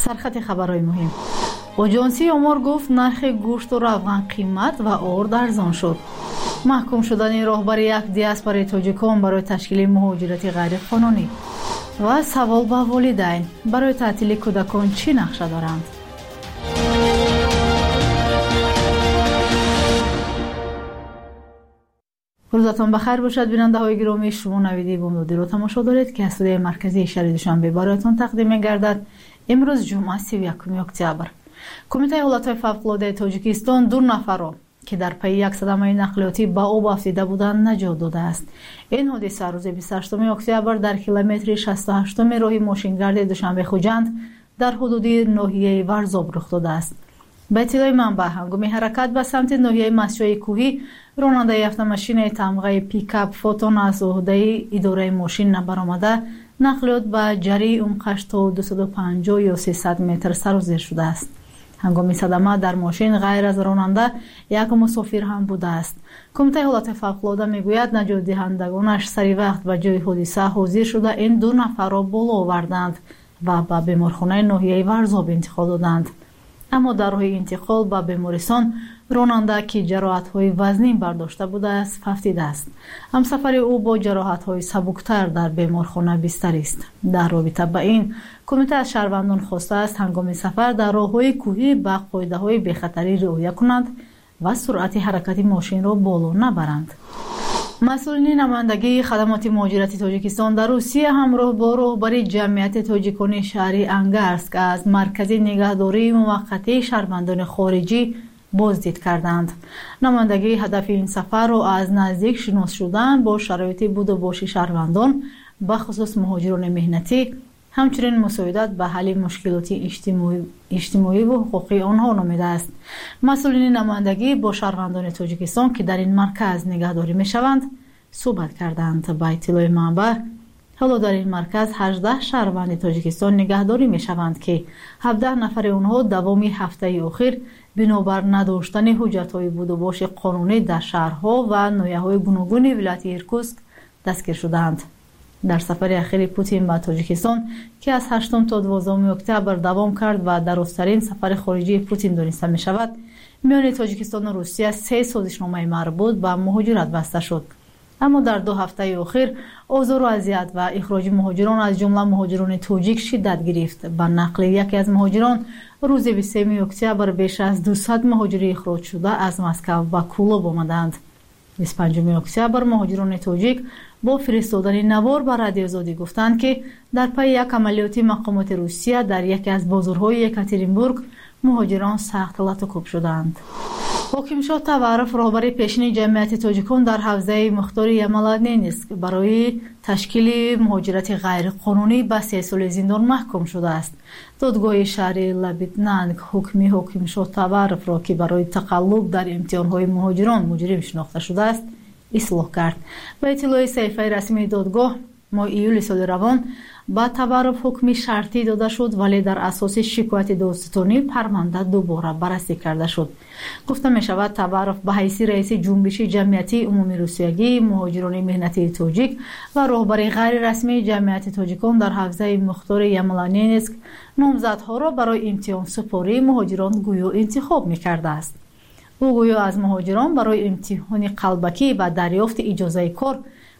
سرخط خبرهای مهم. آژانسی آمار گفت نرخ گوشت و روغن قیمت و آرد ارزان شد. محکوم شدن راهبر یک دیاسپورای تاجیکان برای تشکیل مهاجرت غیر قانونی. و سوال به والدین برای تعطیل کودکان چی نقشه دارند؟ روزتان بخیر باشد بیننده های گرامی. شما نویدی بامدادی رو تماشا دارید که از استودیوی مرکزی شهر دوشنبه برایتان تقدیم می‌گردد. امروز جمعه 31 اکتبر. کمیته حالت‌های فوق‌العاده تاجیکستان 2 نفر را که در پی یک صدمه نقلیاتی به آب افتاده بودند نجات داده است. این حادثه روز 28 اکتبر در کیلومتر 68 راه ماشینگرد دوشنبه خوجند در حدود ناحیه ورزاب رخ داده است. به اطلاع منبع هنگام حرکت به سمت ناحیه مسجد کوهی راننده اتومبیل تمغه پیکاپ فوتون از عهده اداره ماشین نبرآمده نقلیات به جری عمقش تا 250 یا 300 متر سر و زیر شده است. هنگام صدمه در ماشین غیر از راننده یک مسافر هم بوده است. کمیته حالت فوق‌العاده میگوید نجات دهندگانش سری وقت به جای حادثه حاضر شده این 2 نفر را بالا آوردند و به بیمارخانه ناحیه ورزاب انتقال دادند. اما در راه انتقال به بیمارستان راننده که جراحت‌های وزنی برداشته بوده است ففتیده است. همسفر او با جراحت‌های سبکتر در بیمارخانه بستری است. در رابطه با این کمیته از شهروندان خواسته است هنگام سفر در راه‌های کوهی به قاعده‌های بی‌خطری رعایت کنند و سرعت حرکت ماشین را بالا نبرند. مسئولین نمایندگی خدمات مهاجرتی تاجیکستان در روسیه همراه با راهبر جمعیت تاجیکان شهری انگرسک از مرکز نگهداری موقتی شهروندان خارجی بازدید کردند. نمایندگی هدف این سفر را از نزدیک شناس شدن با شرایط بود و باش شهروندان به خصوص مهاجران مهنتی همچنین مساعدت به حل مشکلات اجتماعی و حقوقی آنها نامیده است. مسئولین نمایندگی با شهروندان تاجیکستان که در این مرکز نگهداری می شوند صحبت کردند. با اطلاع منبع حالا در این مرکز 18 شهروند تاجیکستان نگهداری می شوند که 17 نفر آنها دوام هفته اخیر بنابر نداشتن حجت‌های بود و باش قانونی در شهرها و ناحیه‌های گوناگون ولایت ایرکوتسک دستگیر شدند. در سفر اخیر پوتین به تاجیکستان که از 8 تا 12 اکتبر دوام کرد و درازترین سفر خارجی پوتین دانسته می شود، میان تاجیکستان و روسیه 3 سازشنامه مربوط به مهاجرت بسته شد. اما در 2 هفته اخیر آزار و اذیت و اخراج مهاجران از جمله مهاجران تاجیک شدت گرفت. به نقل یکی از مهاجران روز 23 اکتبر بیش از 200 مهاجر اخراج شده از مسکو به کولوب آمدند. 25 اکتبر مهاجران تاجیک با فرستادن نوار به رادیو آزادی گفتند که در پی یک عملیات مقامات روسیه در یکی از بازارهای یکاترینبورگ مهاجران سخت لطخ شدند. حاکم شاه توارف راهبر پیشین جمعیت تاجیکان در حوزه مختار یمالانینسک برای تشکیل مهاجرت غیر قانونی به 3 سال زندان محکوم شده است. دادگاه شهری لبیتنانگ حکمی حاکم شاه توارف را که برای تقلب در امتحانهای مهاجران مجرم شناخته شده است اصلاح کرد. به اطلاع صحیفه رسمی دادگاه ماه ایول سال روان با توارف حکمی شرطی داده شد ولی در اساس شکایت دادستانی پرونده دوباره بررسی کرده شد. گفته می شود توارف به حیث رئیس جنبش جمعیتی عمومی روسیگی مهاجران مهنتی تاجیک و راهبر غیر رسمی جمعیت تاجیکان در حوزه مختار یمالانینسک نامزدها را برای امتحان سپاری مهاجران گویا انتخاب می کرده است. او گویا از مهاجران برای امتحان قلبکی و دریافت اجازه کار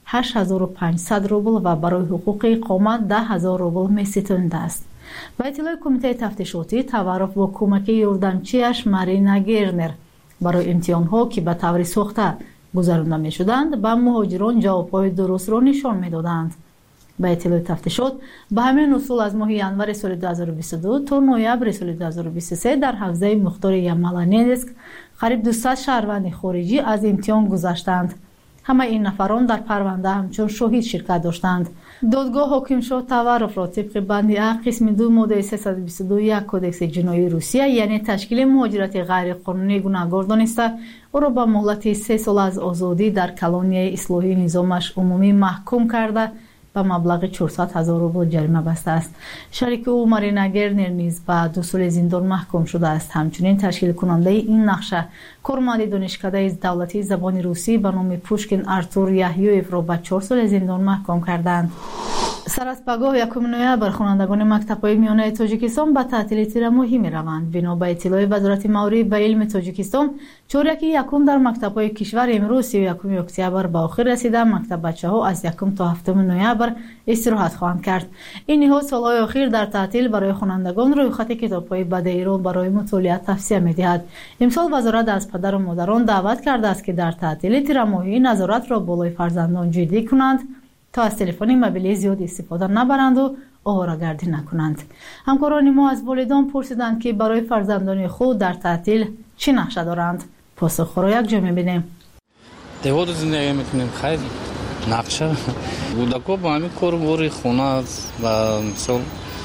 8500 روبل و برای حقوق اقامت 10000 روبل می ستانده است. به اطلاع کمیته تفتیشاتی توارف با کمک یاردمچیش مارینا گرنر برای امتحان‌ها که به طور ساخته گذرانده می شدند به مهاجران جواب‌های درست را نشان می دادند. به اطلاع تفتیشات به همین اصول از ماه ینور سال 2022 تا نوامبر سال 2023 در حوزه مختار یمالانینسک قریب 200 شهروند خارجی از امتحان گذشتند. همه این نفران در پرونده همچون شاهد شرکت داشتند. دادگاه حاکم شاه توارف را طبق بند ا قسم 2 ماده 322 کدکس جنایی روسیه یعنی تشکیل مهاجرت غیر قانونی گناهکار دانسته او را به مهلت 3 سال از آزادی در کلونی اصلاحی نظامش عمومی محکوم کرده با مبلغ 400,000 روبل جریمه بسته است. شریک او مارینا گرنر نیز به 2 سال زندان محکوم شده است. همچنین تشکیل کننده این نقشه کارمند دانشکده دولتی زبان روسی به نام پوشکین آرتور یحیویف را به 4 سال زندان محکوم کردند. سر از پگاه 1 نوامبر خوانندگان مکتب‌های میانه تاجیکستان به تعطیل تیر ماهی می‌روند. بنا به اطلاع وزارت مالی به علم تاجیکستان، چهارشنبه یکم در مکتب‌های کشور امروز 31 اکتبر به آخر رسیده، مکتب بچه‌ها از 1 تا 7 نوامبر استراحت خواهند کرد. این نهاد سال‌های اخیر در تعطیل برای خوانندگان رویخط کتاب‌های بدیهی را برای مطالعه توصیه می‌دهد. امسال وزارت از پدر و مادران دعوت کرده است که در تعطیل تیر ماهی نظارت را بالای فرزندان جدی کنند تا از تلفن موبیل زیاد استفاده نبرند و آواره‌گردی نکنند. همکاران ما از والدان پرسیدند که برای فرزندان خود در تعطیل چه نقشه دارند. پاسخ را یک جا می‌بینیم. دیوار زندگی می‌کنیم خیلی نقشه بودکو با همین کار خونه است و مثلا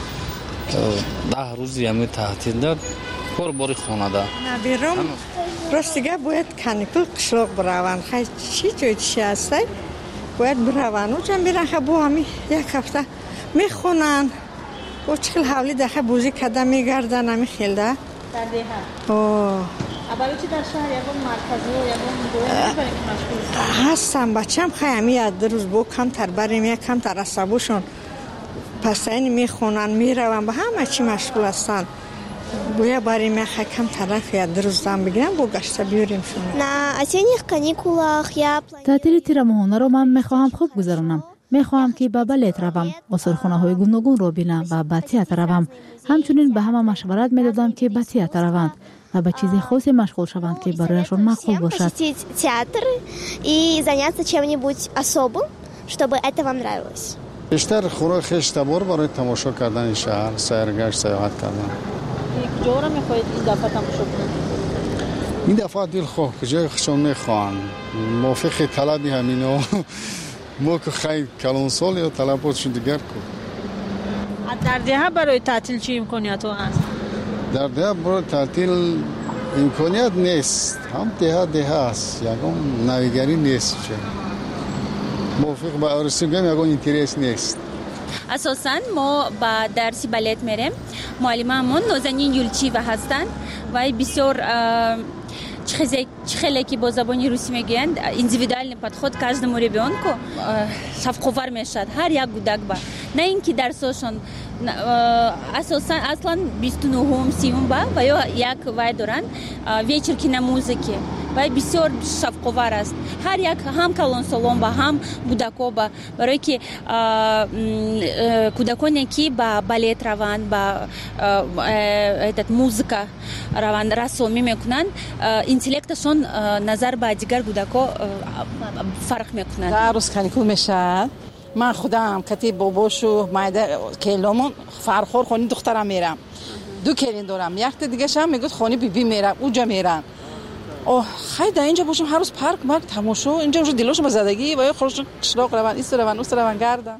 10 روز یمی تعطیل داد کار باری خونه داد. نبیرم راستیگه باید کانیکل قشلاق بروند. خیلی چی هستی؟ باید بروند. او جمع بیرن که با همی 1 هفته میخونن و چکل حولی دخه بوزی کده میگردن همی خیلده در دیه اولی چی در شهر یکم مرکزی و یکم دوی مشغول هستم بچم خیلی یک روز با کمتر بریم یک کمتر عصبوشون پس این میخونن میرون با همه چی مشغول هستن. باید بریم یک کمتر یک روز دام بگیرم با گشته بیاریم شون. На осенних каникулах я تعطیل تیر ماهانه را من میخواهم خوب گذرانم. میخواهم که به بالت روم، آثارخانه‌های گوناگون را بینم و به تئاتر روم. همچنین به همه مشورت میدادم که به تئاتر روند و به چیز خاصی مشغول شوند که برایشان معقول باشد. театр и заняться чем-нибудь особым, чтобы это вам нравилось. بیشتر خونه خیش تبار برای تماشا کردن شهر، سیرگشت، سیاحت کردن. کجا را میخواهید این دفعه تماشا کنید؟ این دفعه دلخواه کجای خشم میخوان موافق طلبی همینو ما که خیلی کلان سال یا طلباتشون دیگر کن. در دیه برای تعطیل چی امکانیت ها هست؟ در دیه برای تعطیل امکانیت نیست. هم دیه هست یکم نویگری نیست. موافق با عروسی بگم یکم اینترس نیست. اساساً ما با درسی بالت میریم. معلممون نازنین یولچیوا هستند و بسیار خیلی که با زبان روسی میگویند اندیویدوالنی подход к каждому ребенку شفق‌آور میشد هر یک کودک با نه اینکه درسشون اصلا 29 30 با و یا یک وای دارن вечерки на музыке و بسیار شفق‌آور است هر یک هم کلان سالون با هم کودک‌ها با برای که کودکانی که با بالت روند با موسیقی روند رسومی میکنند اینتלקتشون نظر به دیگر کودک‌ها فرق میکنند. در روز کانیکول میشه من خودم کتی باباشو مایده کلامون فرخور خونی دخترم میرم 2 کلین دارم یک تا دیگه شم میگه خونی بی میرم اونجا میرم اوه خیلی در اینجا باشم هر روز پارک مارک تماشا اینجا رو دلشون به زدگی و خودشون قشلاق روان ایست روان اوست روان گردن.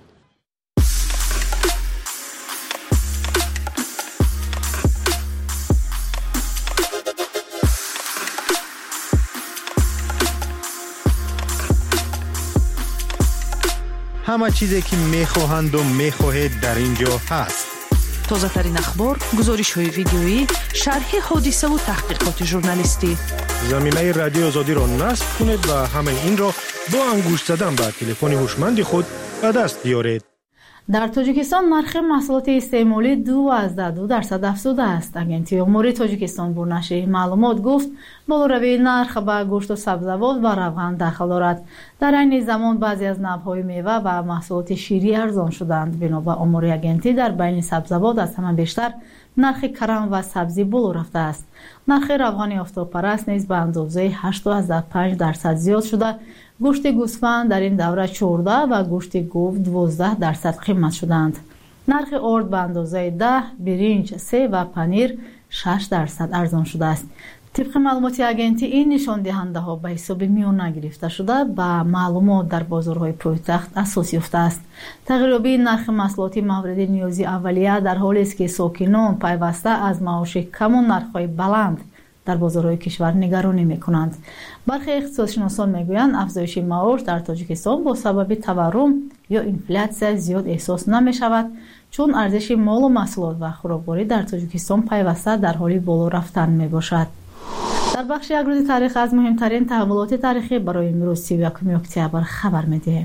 همه چیزی که میخواهند و میخواهید در اینجا هست. تازه ترین اخبار، گزارش های ویدیویی، شرح حادثه و تحقیقات ژورنالیستی. زمینه رادیو آزادی را نصب کنید و همه این را با انگشت زدن به تلفن هوشمند خود به دست بیارید. در تاجیکستان نرخ محصولات استعمالی 2% افزوده است. اگنتی امور تاجیکستان با نشر معلومات گفت بالاروی نرخ به گوشت و سبزیجات و روغن دخل دارد. در این زمان بعضی از نوع‌های میوه و محصولات شیری ارزان شدند. بنا به امور اگنتی در بین سبزیجات از همه بیشتر نرخ کرم و سبزی بالا رفته است. نرخ روغن آفتابپرست نیز به اندازه 8.5% زیاد شده. گوشت گوسفند در این دوره 14 و گوشت گاو 12% قیمت شدند. نرخ آرد به اندازه 10، برنج 3 و پنیر 6% ارزان شده است. طبق معلومات اگنتی این نشان دهنده ها به حساب میانه گرفته شده به معلومات در بازارهای پایتخت اساس یافته است. تغییریابی نرخ محصولات مورد نیازی اولیه در حالی است که ساکنان پیوسته از معاش کم و نرخ‌های بلند در بازارهای کشور نگرانی میکنند. برخی اقتصادشناسان میگویند افزایش معاش در تاجیکستان با سبب تورم یا اینفلاسیا زیاد احساس نمی شود چون ارزش مال و محصولات و خوراکباری در تاجیکستان پیوسته در حال بالا رفتن می باشد. در بخش یک روز تاریخ از مهمترین تحولات تاریخی برای امروز 31 اکتبر خبر می دهیم.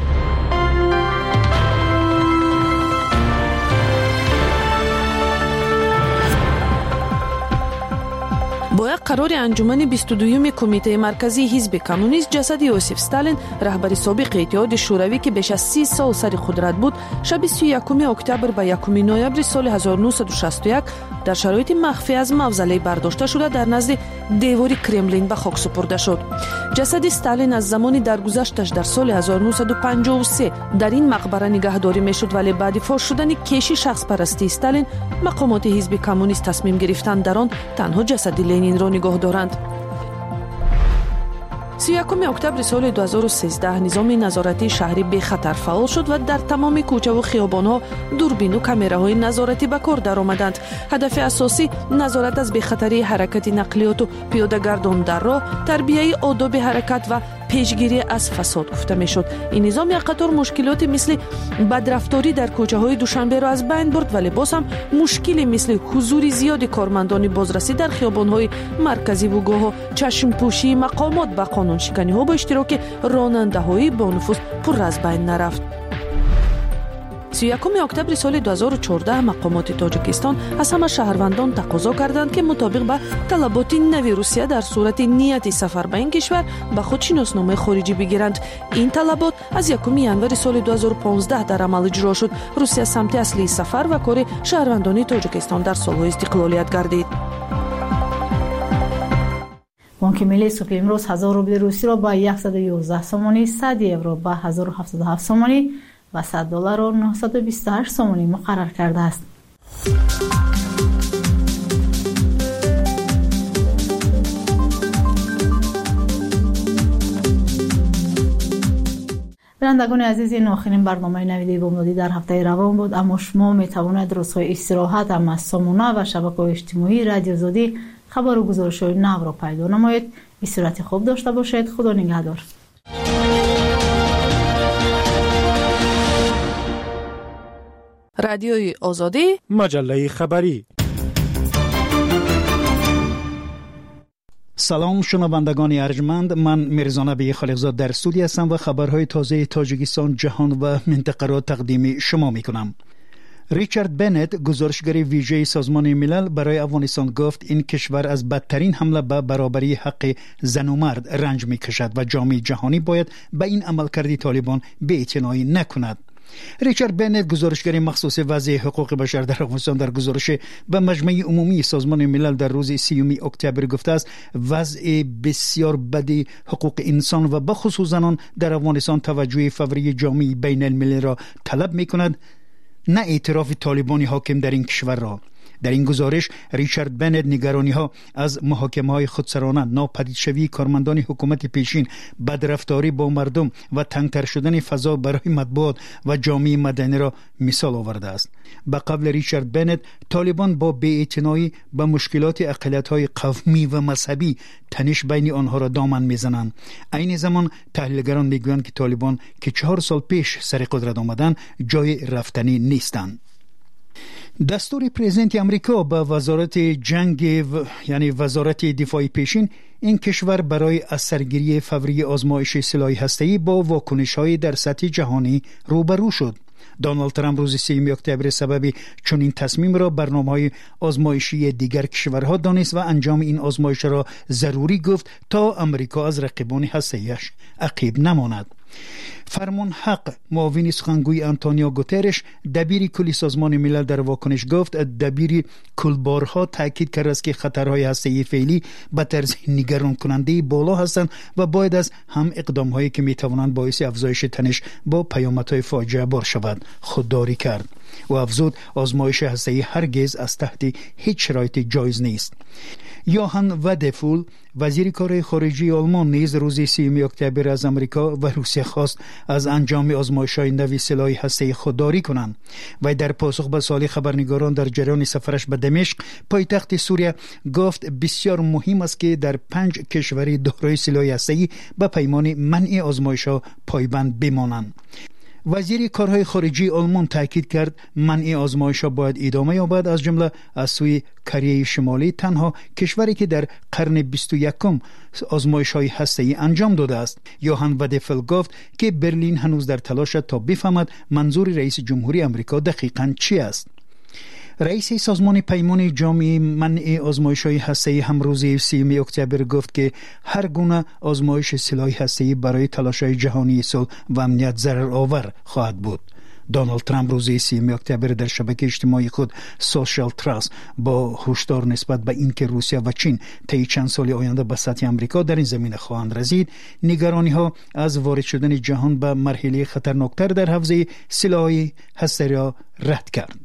با یک قرار انجمن 22 کمیته مرکزی حزب کمونیست جسد یوسف استالین رهبر سابق اتحاد شوروی که بیش از 30 سال سر قدرت بود شب 31 اکتبر به 1 نوامبر سال 1961 در شرایط مخفی از موزله برداشته شده در نزد دیوار کرملین به خاک سپرده شد. جسد استالین از زمانی درگذشتش در سال 1953 در این مقبره نگهداری میشد، ولی بعد فاش شدن کشی شخص پرستی استالین مقامات حزب کمونیست تصمیم گرفتند در آن تنها جسد لنین را نگاه دارند. 31 اکتبر سال 2013 نظام نظارتی شهری به خطر فعال شد و در تمام کوچه و خیابان‌ها دوربین و کامراهای نظارتی به کار درآمدند. هدف اساسی نظارت از بی‌خطری حرکت نقلیات و پیاده‌گردان در راه، تربیت آداب حرکت و پیشگیری از فساد گفته میشد. این نظام یک قطار مشکلات مثل بدرفتاری در کوچه‌های دوشنبه را از بین برد، ولی باز هم مشکلی مثل حضور زیاد کارمندان بازرسی در خیابان‌های مرکزی و گاه چشم‌پوشی مقامات به قانون شکنی‌ها با اشتراک راننده‌های با نفوذ پر از بین نرفت. 31 اکتبر سال 2014 مقامات تاجیکستان از همه شهروندان تقاضا کردند که مطابق به طلبات نوی روسیه در صورت نیت سفر به این کشور به خود شناسنامه خارجی بگیرند. این طلبات از 1 ژانویه سال 2015 در عمل اجرا شد. روسیه سمت اصلی سفر و کار شهروندان تاجیکستان در سالهای استقلالیت گردید. بانک ملی صبح امروز 1000 روبل روسی را با 111 سومانی، 100 یورو با 1077 سومانی و $100 را 928 سومانی مقرر کرده است. بینندگان عزیز، این آخرین برنامه نویدی بامدادی در هفته روان بود، اما شما می توانید روزهای استراحت هم از سامانه و شبکه‌های اجتماعی رادیو آزادی خبر و گزارش‌های نو را پیدا نمایید. به صورت خوب داشته باشید. خدا نگهدار. رادیوی آزادی، مجله خبری. سلام شنوندگان ارجمند، من میرزا نبی خالقزاد در استودیو هستم و خبرهای تازه تاجیکستان، جهان و منطقه را تقدیم شما میکنم. ریچارد بنت، گزارشگر ویژه سازمان ملل برای افغانستان، گفت این کشور از بدترین حمله به برابری حق زن و مرد رنج میکشد و جامعه جهانی باید به این عملکرد طالبان بی‌اعتنایی نکند. ریچارد بنت، گزارشگر مخصوص وضع حقوق بشر در افغانستان، در گزارش به مجمع عمومی سازمان ملل در روز 30 اکتبر گفته است وضع بسیار بد حقوق انسان و بخصوص زنان در افغانستان توجه فوری جامعه بین المللی را طلب میکند، نه اعتراف طالبانی حاکم در این کشور را. در این گزارش ریچارد بنت نگرانی‌ها از محاکمه‌های خودسرانه، ناپدید شوی کارمندان حکومت پیشین، بدرفتاری با مردم و تنگتر شدن فضا برای مطبوعات و جامعه مدنی را مثال آورده است. به قول ریچارد بنت، طالبان با بی‌اعتنایی به مشکلات اقلیت‌های قومی و مذهبی تنش بین آنها را دامن می‌زنند. این زمان تحلیلگران می‌گویند که طالبان که 4 سال پیش سر قدرت آمدند جای رفتنی نیستند. دستور پرزیدنت امریکا به وزارت جنگ یعنی وزارت دفاع پیشین این کشور برای از سرگیری فوری آزمایش سلاح هسته‌ای با واکنش‌های در سطح جهانی روبرو شد. دونالد ترامپ روز 3 اکتبر سبب چنین تصمیم را برنامه‌های آزمایشی دیگر کشورها دانست و انجام این آزمایش را ضروری گفت تا امریکا از رقیبان هسته‌ایش عقب نماند. فرمان حق معاون سخنگوی آنتونیو گوترش، دبیر کلی سازمان ملل، در واکنش گفت دبیر کلبارها تاکید کرد است که خطرهای هسته‌ای فعلی به طرز نگران کننده بالا هستند و باید از هم اقدام‌هایی که می‌توانند باعث افزایش تنش با پیامدهای فاجعه بار شود خودداری کرد و افزود آزمایش هسته‌ای هرگز از تحت هیچ شرایطی جایز نیست. یوهان ودفول، وزیر کار خارجه آلمان، نیز روز 3 اکتبر از امریکا و روسیه خواست از انجام آزمایش‌های نوی سلاح هسته‌ای خودداری کنند و در پاسخ به سوال خبرنگاران در جریان سفرش به دمشق، پایتخت سوریه، گفت بسیار مهم است که در 5 کشور دارای سلاح هسته‌ای به پیمان منع آزمایش‌ها پایبند بمانند. وزیر کارهای خارجی آلمان تاکید کرد منع آزمایش‌ها باید ادامه یابد، از جمله از سوی کره شمالی، تنها کشوری که در قرن 21 آزمایش‌های هسته‌ای انجام داده است. یوهان ودفل گفت که برلین هنوز در تلاش تا بفهمد منظور رئیس جمهوری آمریکا دقیقاً چی است. رئیس سازمان پیمان جامع منع آزمایش‌های هسته‌ای هم روز 30 اکتبر گفت که هر گونه آزمایش سلاح هسته‌ای برای تلاش‌های جهانی صلح و امنیت ضررآور خواهد بود. دونالد ترامپ روز 30 اکتبر در شبکه اجتماعی خود سوشال تراست با هشدار نسبت به اینکه روسیه و چین طی چند سال آینده به سطح آمریکا در این زمینه خواهند رسید، نگرانی‌ها از وارد شدن جهان به مرحله خطرناکتر در حوزه سلاح هسته‌ای را رد کرد.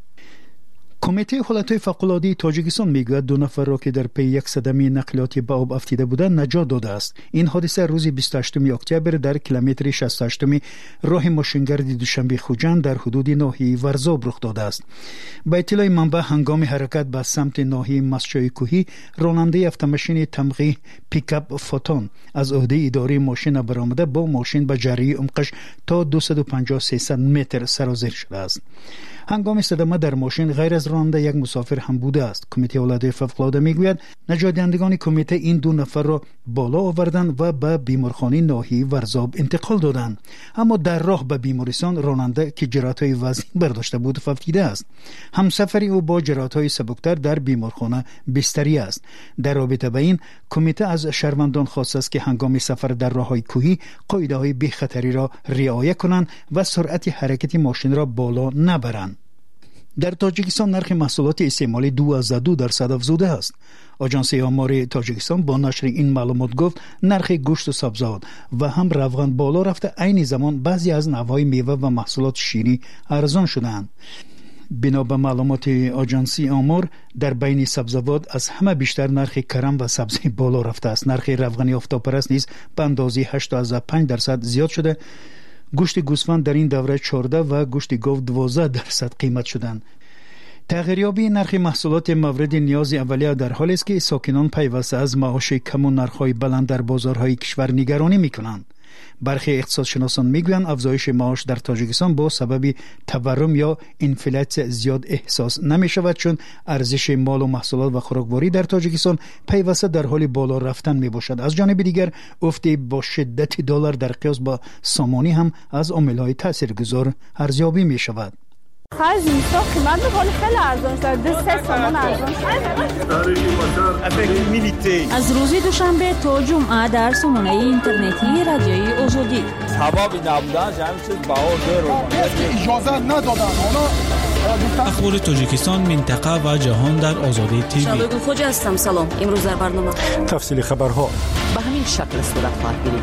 کمیته حالتهای فوق‌العاده تاجیکستان میگوید 2 نفر را که در پی یک صدمه نقلیاتی به آب افتیده بودند نجات داده است. این حادثه روز 28 اکتبر در کیلومتر 68 راه ماشینگرد دوشنبه خوجند در حدود ناحیه ورزاب رخ داده است. با اطلاع منبع هنگام حرکت به سمت ناحیه مسجد کوهی، راننده اتومبیل تمغی پیکاپ فوتون از عهده اداره ماشین برآمده با ماشین به جری عمقش تا 250-300 متر سرازیر شده است. هنگام صدمه در ماشین غیر از راننده یک مسافر هم بوده است. کمیته حالتهای فوق‌العاده میگوید نجات دهندگان کمیته این 2 نفر را بالا آوردند و به بیمارخانه ناحیه ورزاب انتقال دادند، اما در راه به بیمارستان راننده که جراحت‌های وزن برداشته بود فوتیده است. همسفری او با جراحت‌های سبکتر در بیمارخانه بستری است. در رابطه با این کمیته از شهروندان خواسته است که هنگام سفر در راه‌های کوهی قاعده‌های بی‌خطری را رعایت کنند و سرعت حرکت ماشین را بالا نبرند. در تاجیکستان نرخ محصولات استعمالی 2% افزوده است. آژانس آمار تاجیکستان با نشر این معلومات گفت نرخ گوشت و سبزیجات و هم روغن بالا رفته، عین زمان بعضی از نوع‌های میوه و محصولات شیرینی ارزان شدند. بنا به معلومات آژانس آمار در بین سبزیجات از همه بیشتر نرخ کرم و سبزی بالا رفته است. نرخ روغن آفتابپرست نیز به اندازه 8.5% زیاد شده. گوشت گوسفند در این دوره 14 و گوشت گاو 12% قیمت شدند. تغییریابی نرخ محصولات مورد نیاز اولیه در حالی است که ساکنان پیوسته از معاش کم و نرخ‌های بلند در بازارهای کشور نگرانی می‌کنند. برخی اقتصادشناسان میگویند افزایش معاش در تاجیکستان با سبب تورم یا انفلاسیون زیاد احساس نمی شود، چون ارزش مال و محصولات و خوراکواری در تاجیکستان پیوسته در حال بالا رفتن می باشد. از جانب دیگر افت با شدت دلار در قیاس با سامانی هم از عامل‌های تاثیرگذار ارزیابی می شود. خرج نیستا قیمت بخوری خیلی ارزان شد، 3 سامان ارزان شد. از روز دوشنبه تا جمعه در سامانه اینترنتی رادیوی آزادی سبب نبودن همین چیز بهار رو اجازه ندادن. اخبار تاجیکستان، منطقه و جهان در آزادی تیوی. شبگون خوجا هستم. سلام. امروز در برنامه تفصیل خبرها به همین شکل صورت خواهد گرفت.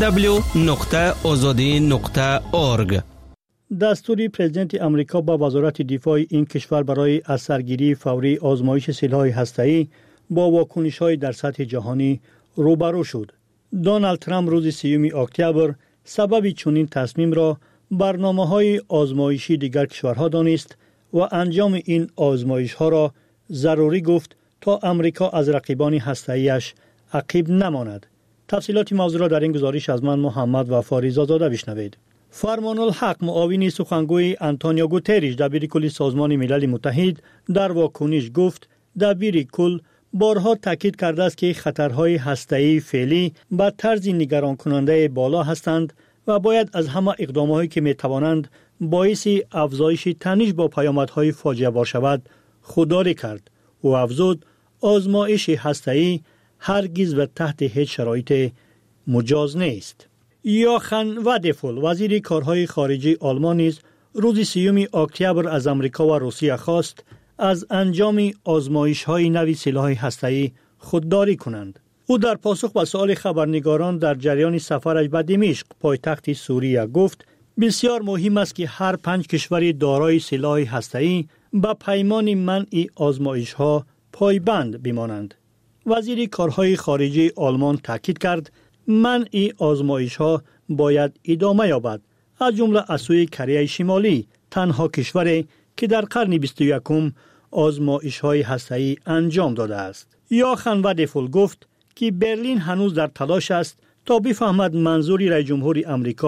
www.azadi.org. دستور پرزیدنت آمریکا با وزارت دفاع این کشور برای از سرگیری فوری آزمایش سلاح هسته‌ای با واکنش‌های در سطح جهانی روبرو شد. دونالد ترامپ روز 30 اکتبر سبب چنین تصمیم را برنامه‌های آزمایشی دیگر کشورها دانست و انجام این آزمایش‌ها را ضروری گفت تا آمریکا از رقیبان هسته‌ایش عقب نماند. تفصیلات موضوع را در این گزارش از من محمد وفاری زاده بشنوید. فرمان الحق معاون سخنگوی آنتونیو گوتریش دبیر کل سازمان ملل متحد در واکنش گفت دبیر کل بارها تاکید کرده است که خطرهای هسته‌ای فعلی به طرز نگران کننده بالا هستند و باید از همه اقداماتی که میتوانند باعث افزایش تنش با پیامدهای فاجعه بار شود خودداری کرد. او افزود آزمایش هسته‌ای هرگز و تحت هیچ شرایط مجاز نیست. یوهان ودفل وزیر کارهای خارجه آلمان نیز روز 30 اکتبر از آمریکا و روسیه خواست از انجام آزمایش‌های نوی سلاح هسته‌ای خودداری کنند. او در پاسخ به سؤال خبرنگاران در جریان سفرش به دمشق پایتخت سوریه گفت بسیار مهم است که هر 5 کشور دارای سلاح هسته‌ای به پیمان منع آزمایش‌ها پایبند بمانند. وزیر کارهای خارجه آلمان تاکید کرد منع آزمایش‌ها باید ادامه یابد. از جمله از سوی کره شمالی تنها کشوری که در قرن 21 آزمایش‌های هسته‌ای انجام داده است. یوهان ودفل گفت که برلین هنوز در تلاش است تا بفهمد منظور رئیس جمهور آمریکا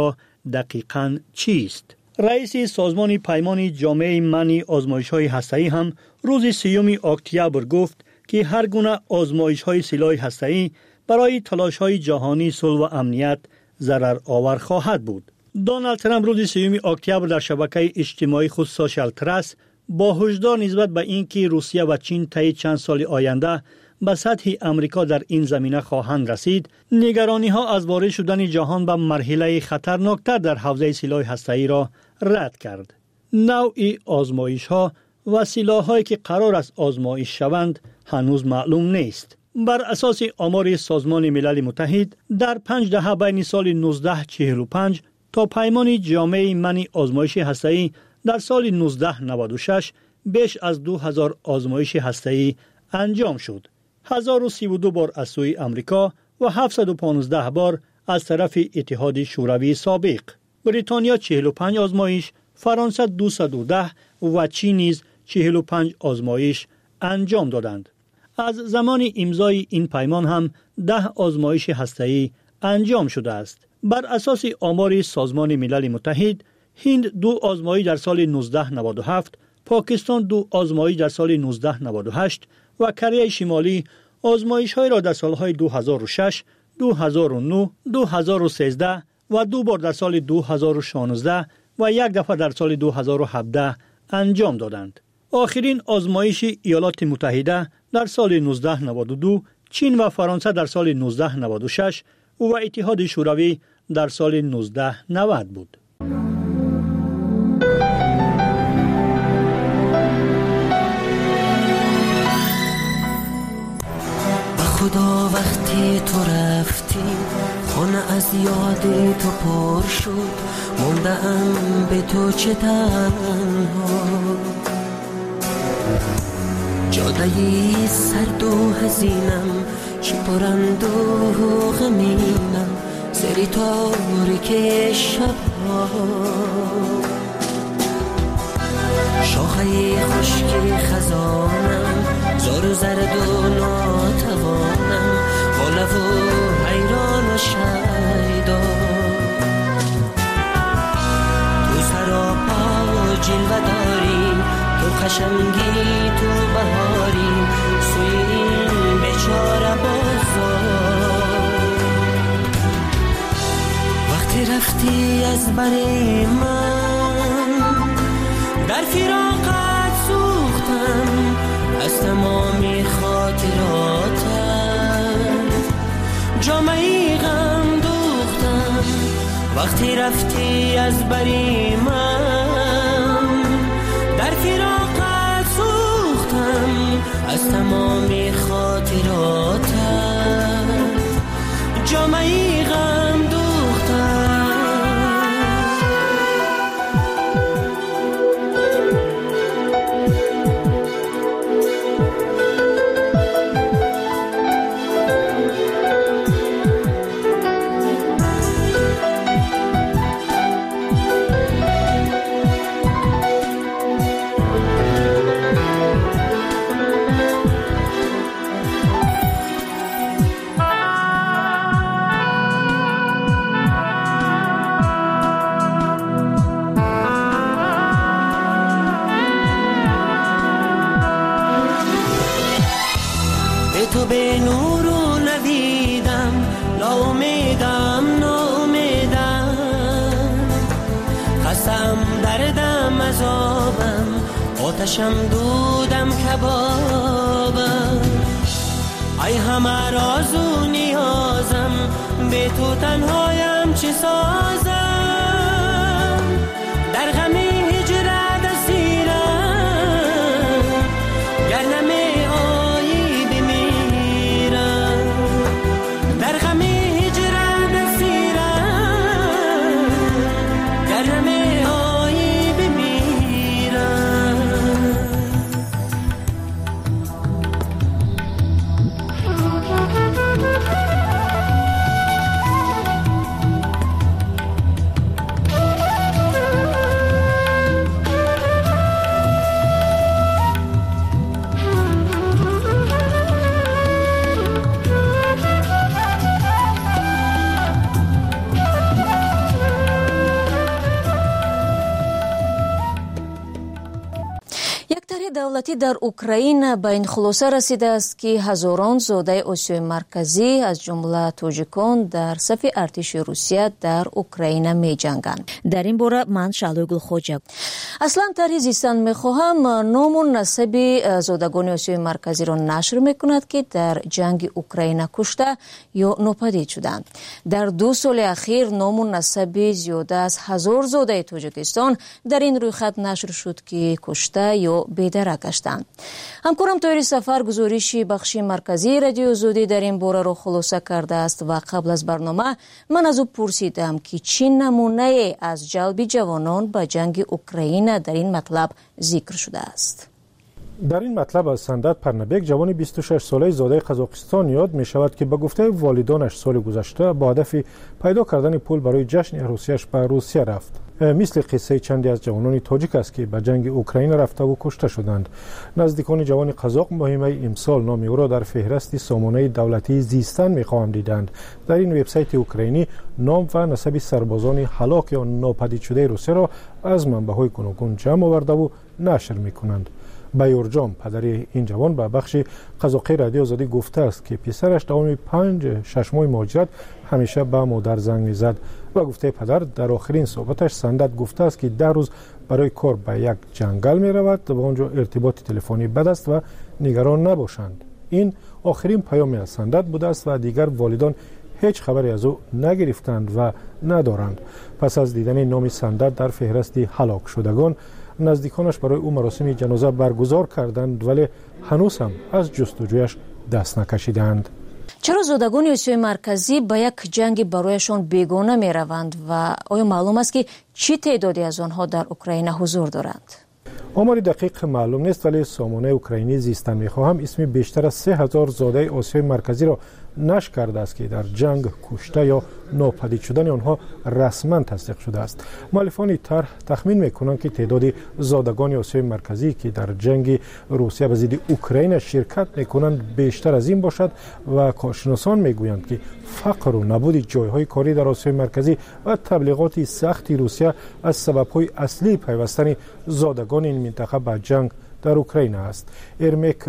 دقیقاً چیست؟ رئیس سازمان پیمان جامعه منع آزمایش‌های هسته‌ای هم روز 3 اکتبر گفت که هر گونه آزمایش‌های سلاح هسته‌ای برای تلاش‌های جهانی صلح و امنیت ضرر آور خواهد بود. دونالد ترامپ روز 3 اکتبر در شبکه اجتماعی خود سوشال تراست با هشدار نسبت به اینکه روسیه و چین طی چند سال آینده به سطح امریکا در این زمینه خواهند رسید، نگرانی‌ها از وارد شدن جهان به مرحله خطرناکتر در حوزه سلاح هسته‌ای را رد کرد. نوع آزمایش‌ها و سلاح‌هایی که قرار است آزمایش شوند هنوز معلوم نیست. بر اساس آمار سازمان ملل متحد در 5 دهه بین سال 1945 تا پیمان جامعه منع آزمایش هسته‌ای در سال 1996 بیش از 2000 آزمایش هسته‌ای انجام شد. 1032 بار از سوی امریکا و 715 بار از طرف اتحاد شوروی سابق. بریتانیا 45 آزمایش، فرانسه 210 و چین نیز 45 آزمایش انجام دادند. از زمان امضای این پیمان هم 10 آزمایش هسته‌ای انجام شده است. بر اساس آمار سازمان ملل متحد، هند 2 آزمایش در سال 1997، پاکستان 2 آزمایش در سال 1998 و کره شمالی آزمایش‌های را در سالهای 2006، 2009، 2013 و 2 بار در سال 2016 و 1 دفعه در سال 2017 انجام دادند. آخرین آزمایش ایالات متحده در سال 1992، چین و فرانسه در سال 1996 و اتحاد شوروی در سال 1990 بود. خدا وقتی تو رفتی خانه از یاد تو پر شد، موندم به تو چه تنها، جادهی سرد و حزینم چه پرند و غمینم، سری تاریک شبها، شاخه خشک خزانم زار و زرد و ناتوانم، با لب و حیران و شیدا، تو سراپا و جلوه داری، تو خشمگی تو بهاری، سوی این بیچاره بازار، وقتی رفتی از بر من در فراقت سوختم، از تمامی خاطراتت جامعی غم دوختم، وقتی رفتی از بری من در فراقت سوختم، از تمامی خاطراتت جامعی غم دوختم. تو به نور و نویدم، ناامیدم ناامیدم، خستم دردم عذابم، آتشم دودم کبابم، ای همه راز و نیازم، به تو تنهایم چه سازم، در غم هجرت اسیرم، گر نمی دولتی در اوکراین به این خلاصه رسیده است که هزاران زاده آسیای مرکزی از جمله تاجیکان در صف ارتش روسیه در اوکراین می جنگند. در این باره من شعلوی گلخوجه. اصلا طرح زیستن می خواهم نام و نسب زادگان آسیای مرکزی را نشر می کند که در جنگ اوکراین کشته یا ناپدید شدند. در 2 سال اخیر نام و نسب زیاده از 1000 زاده تاجیکستان در این رویخط نشر شد که کشته یا بی‌درک گشتند. همکارم طاهر سفر گزارش بخش مرکزی رادیو آزادی در این باره را خلاصه کرده است و قبل از برنامه من از او پرسیدم که چه نمونه از جلب جوانان به جنگ اوکراین در این مطلب ذکر شده است. در این مطلب از سندت پرنبک جوان 26 ساله زاده قزاقستان یاد می شود که به گفته والدانش سال گذشته با هدف پیدا کردن پول برای جشن عروسیش به روسیه رفت. مثل قصه چندی از جوانان تاجیک است که به جنگ اوکراین رفته و کشته شدند. نزدیکان جوان قزاق مهمه امسال نام او را در فهرست سامانه دولتی زیستن می‌خواهند دیدند. در این وبسایت اوکراینی نام و نسب سربازان هلاک یا ناپدید شده روسیه را از منبع‌های گوناگون جمع آورده و نشر می‌کنند. بیورجان پدر این جوان به بخش قزاقی رادیو آزادی گفته است که پسرش دوام 5-6 ماه مهاجرت همیشه به مادر زنگ می‌زد و گفته پدر در آخرین صحبتش سندت گفته است که 10 روز برای کار به یک جنگل می رود و با آنجا ارتباط تلفنی بد است و نگران نباشند. این آخرین پیامی از سندت بوده است و دیگر والدان هیچ خبری از او نگرفتند و ندارند. پس از دیدن نام سندت در فهرست هلاک شدگان نزدیکانش برای او مراسم جنازه برگزار کردند ولی هنوز هم از جستجویش دست نکشیدند. چرا زادگان آسیای مرکزی به یک جنگ برایشان بیگانه می روند و آیا معلوم است که چه تعدادی از آنها در اوکراین حضور دارند؟ آمار دقیق معلوم نیست ولی سامانه اوکراینی زیستن می‌خواهم اسم بیشتر از 3000 زاده آسیای مرکزی را نشر کرده است که در جنگ کشته یا ناپدید شدن آنها رسما تصدیق شده است. مؤلفان طرح تخمین می‌کنند که تعداد زادگان آسیای مرکزی که در جنگ روسیه به ضد اوکراین شرکت می‌کنند بیشتر از این باشد و کارشناسان می‌گویند که فقر و نبود جای‌های کاری در آسیای مرکزی و تبلیغات سخت روسیه از سبب‌های اصلی پیوستن زادگان این منطقه به جنگ در اوکراین است. ارمک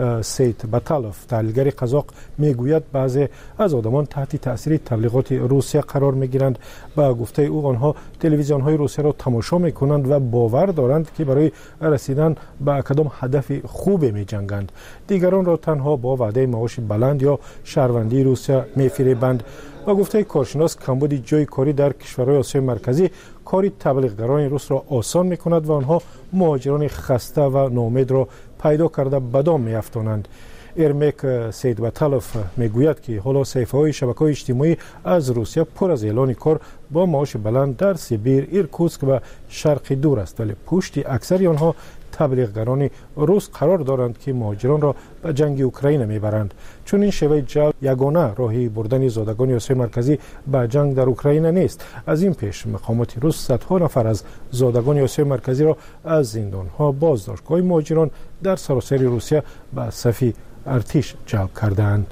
سید باتالوف تحلیلگر قزاق میگوید بعضی از آدمان تحت تاثیر تبلیغات روسیه قرار میگیرند. با گفته او آنها تلویزیون های روسیه را تماشا میکنند و باور دارند که برای رسیدن به کدام هدف خوب میجنگند. دیگران را تنها با وعده معاش بلند یا شهروندی روسیه میفریبند. با گفته کارشناس کمبود جای کاری در کشورهای آسیای مرکزی کاری تبلیغگران روس را آسان میکند و آنها مهاجران خسته و ناامید را پیدا کرده به دام میافتانند. ارمک سید باتالوف میگوید که حالا صفحه‌های شبکه‌های اجتماعی از روسیه پر از اعلان کار با معاش بلند در سیبیر، ایرکوتسک و شرق دور است ولی پشت اکثر آنها تبلیغگران روس قرار دارند که مهاجران را به جنگ اوکراین میبرند. چون این شیوه جلب یگانه راهی بردن زادگان آسیای مرکزی به جنگ در اوکراین نیست. از این پیش مقامات روس صدها نفر از زادگان آسیای مرکزی را از زندان‌ها بازداشتگاه مهاجران در سراسر روسیه به صف ارتش جلب کردند.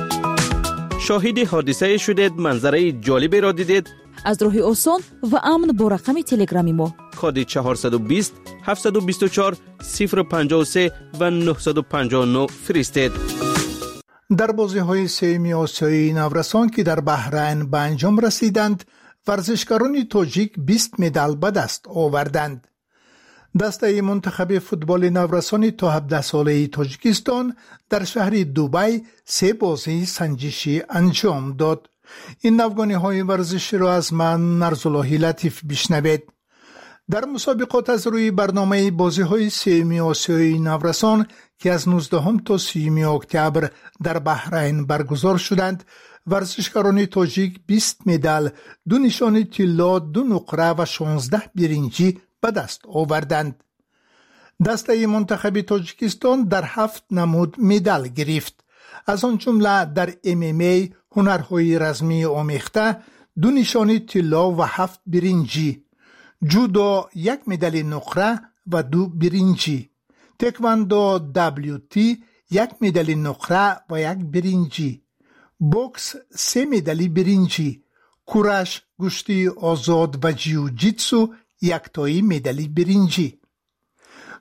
شاهد حادثه شدید، منظره جالبی را دیدید؟ از راه آسان و امن با رقم تلگرامی ما کد 420 724 053 و 959 فرستید. در بازی‌های سه‌م آسیایی نورسان که در بحرین به انجام رسیدند، ورزشکاران تاجیک 20 مدال به دست آوردند. دسته منتخب فوتبال نورسان تا 17 ساله تاجیکستان در شهر دوبی 3 بازی سنجشی انجام داد. این نوگانی‌های ورزشی را از من نرزاللهی لطیف بشنوید. در مسابقات از روی برنامه بازی‌های سه‌م آسیایی نورسان که از 19 تا 30 اکتبر در بحرین برگزار شدند، ورزشکاران تاجیک 20 مدال، 2 نشان طلا، 2 نقره و 16 برنجی به دست آوردند. دسته منتخب تاجیکستان در 7 نمود مدال گرفت. از آن جمله در MMA هنرهای رزمی آمیخته 2 نشان طلا و 7 برنجی، جودو 1 مدال نقره و 2 برنجی، تکواندو WT 1 مدال نقره و 1 برنجی، بوکس 3 مدال برنجی، کورش، گشتی آزاد و جیوجیتسو 1 تایی مدال برنجی.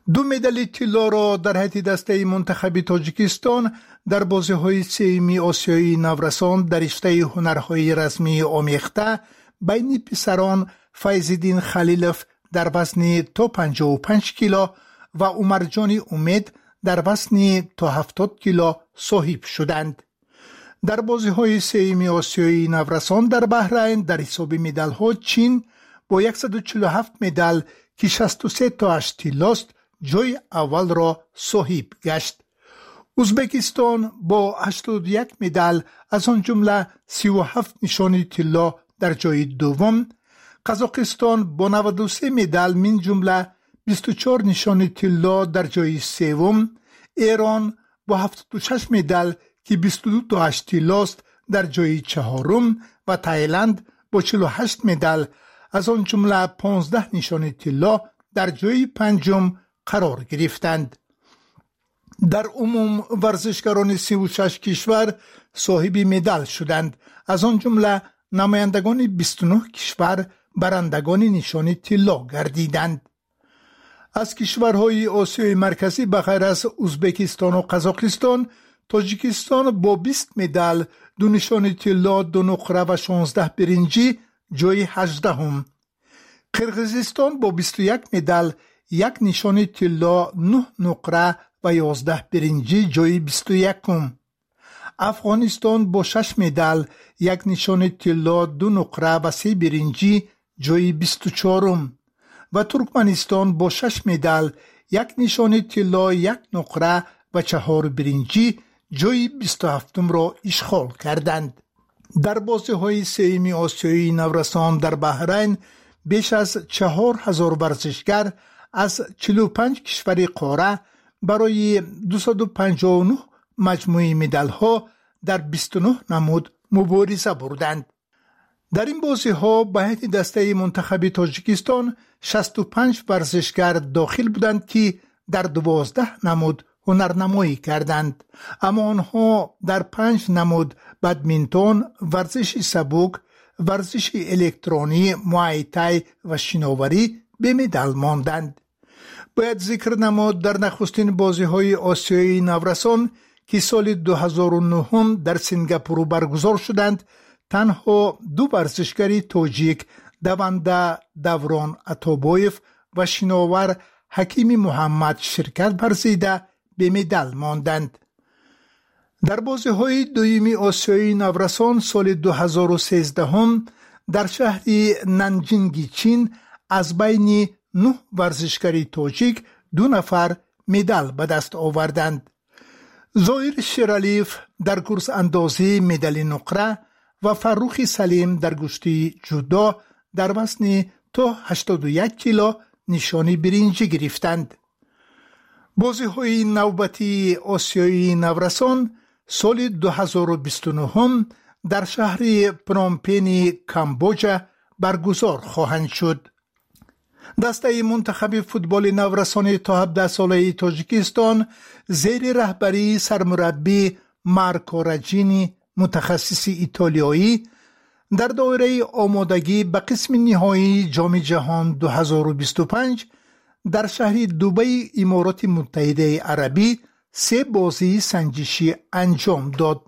2 مدال طلا را در حیط دسته منتخب تاجیکستان در بازی‌های سهمی آسیایی نورسان در رشته هنرهای رسمی آمیخته بین پسران فیض‌الدین خلیلوف در وزن تا 55 کیلو و عمرجان امید در وزن تا 70 کیلو صاحب شدند. در بازی‌های سهمی آسیایی نورسان در بحرین در حساب مدال‌ها چین با 147 مدال که 63 تاش طلاست جای اول را صاحب گشت. ازبکستان با 81 مدال از آن جمله 37 نشان طلا در جای دوم، قزاقستان با 93 مدال من جمله 24 نشان طلا در جای سوم، ایران با 76 مدال که 22 تاش طلاست در جای چهارم و تایلند با 48 مدال از آن جمله 15 نشان طلا در جای پنجم قرار گرفتند. در عموم ورزشکاران 36 کشور صاحب مدال شدند، از آن جمله نمایندگان 29 کشور برندگان نشان طلا گردیدند. از کشورهای آسیای مرکزی بغیر از ازبکستان و قزاقستان، تاجیکستان با 20 مدال، 2 نشان طلا، 2 نقره و 16 برنجی جای 18ام. قرقیزستان با 21 مدال، 1 نشان طلا، 9 نقره و 11 برنجی جای 21م. افغانستان با 6 مدال، 1 نشان طلا، 2 نقره و 3 برنجی جای 24م و ترکمنستان با 6 مدال، 1 نشان طلا، 1 نقره و 4 برنجی جای 27م را اشغال کردند. در بازی‌های سهمی آسیایی نورسان در بحرین بیش از 4000 ورزشگر از 45 کشور قاره برای 259 مجموعه مدال‌ها در 29 نمود مبارزه بردند. در این بازی‌ها به هیئت دسته منتخب تاجیکستان 65 ورزشگر داخل بودند که در 12 نمود هنرنمایی کردند، اما آنها در 5 نمود بدمینتون، ورزش سبک، ورزش الکترونی، موای تای و شناوری به مدال ماندند. باید ذکر نمود در نخستین بازی‌های آسیایی نورسان که سال 2009 در سنگاپور برگزار شدند، تنها 2 ورزشگر تاجیک، دونده دوران عطابایف و شناور حکیم محمد شرکت ورزیده به مدال ماندند. در بازی‌های دویمی آسیایی نورسان سال 2013 در شهر نانجینگ چین از بین 9 ورزشکار تاجیک 2 نفر مدال به دست آوردند. ظاهر شیرالیف در کورس اندازی مدال نقره و فروخ سلیم در گشتی جودو در وزن تا 81 کیلو نشانی برنجی گرفتند. بازی‌های نوبتی آسیایی نورسان سال 2029 در شهر پنومپن کامبوجا برگزار خواهند شد. دسته منتخب فوتبال نورسان تا 17 ساله تاجیکستان زیر رهبری سرمربی مارکو رجینی متخصص ایتالیایی در دایره آمادگی به قسم نهایی جام جهان 2025 در شهر دبی امارات متحده عربی 3 بازی سنجشی انجام داد.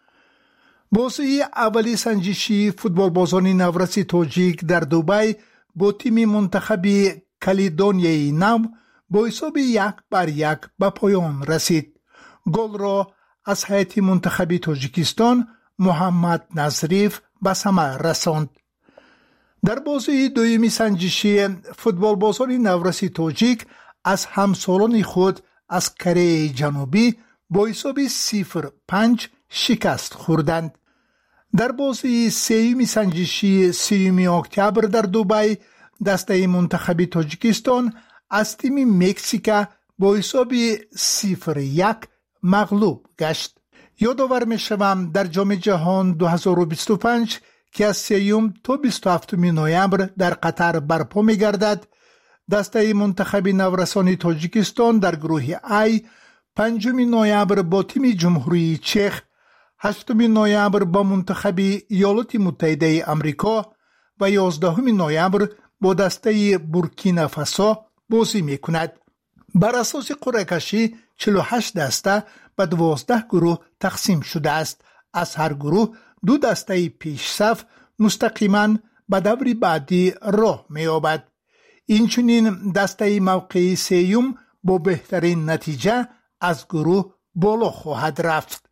بازی اولی سنجشی فوتبال بازان نورسی تاجیک در دبی با تیم منتخب کالدونیای نو با حساب 1-1 به پایان رسید. گل را از هیئت منتخب تاجیکستان محمد نظریف به ثمر رساند. در بازی دومی سنجشی فوتبال بازان نورسی تاجیک از همسالان خود از کره جنوبی با حساب 0-5 شکست خوردند. در بازی سوم سنجشی 3 اکتبر در دبی دسته منتخب تاجیکستان از تیم مکزیک با حساب 0-1 مغلوب گشت. یادآور می‌شوم در جام جهان 2025 که از 3 تا 27 نوامبر در قطر برپا می‌گردد، دسته منتخب نورسان تاجیکستان در گروه ای 5 نوامبر با تیم جمهوری چک، 8 نوامبر با منتخب ایالات متحده آمریکا و 11 نوامبر با دسته بورکینافاسو بازی می‌کند. بر اساس قرعه کشی 48 دسته به 12 گروه تقسیم شده است. از هر گروه 2 دسته پیش صف مستقیما به دور بعدی راه می‌یابد. اینچنین دسته موقعی سیوم با بهترین نتیجه از گروه بالا خواهد رفت.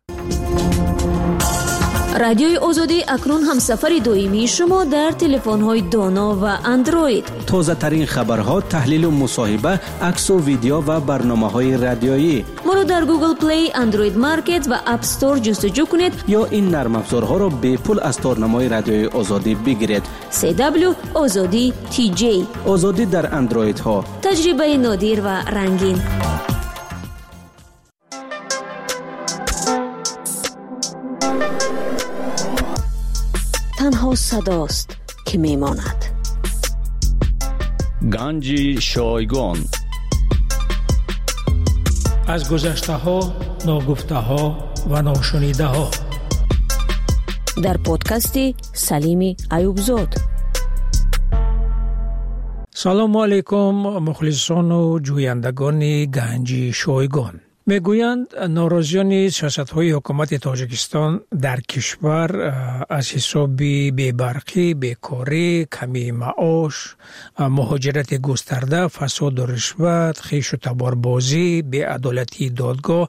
رادیوی آزادی اکنون همسفر دائمی شما در تلفن‌های دانا و اندروید. تازه ترین خبرها، تحلیل و مصاحبه، عکس و ویدیو و برنامه‌های رادیویی. ما را در گوگل پلی، اندروید مارکت و اپ استور جستجو کنید یا این نرم افزارها را به پول از تارنمای رادیوی آزادی بگیرید. CW آزادی TJ. آزادی در اندروید ها. تجربه نادر و رنگین. تنها صداست که میماند. گنج شایگان. از گذشته ها، ناگفته ها و ناشنیده ها. در پادکست سلیم ایوبزاد. سلام علیکم مخلصان و جویندگان گنج شایگان. میگویند ناراضیان سیاست‌های حکومت تاجیکستان در کشور از حساب بی‌برقی، بیکاری، کمی معاش، مهاجرت گسترده، فساد و رشوت، خویش و تباربازی، بی‌عدالتی دادگاه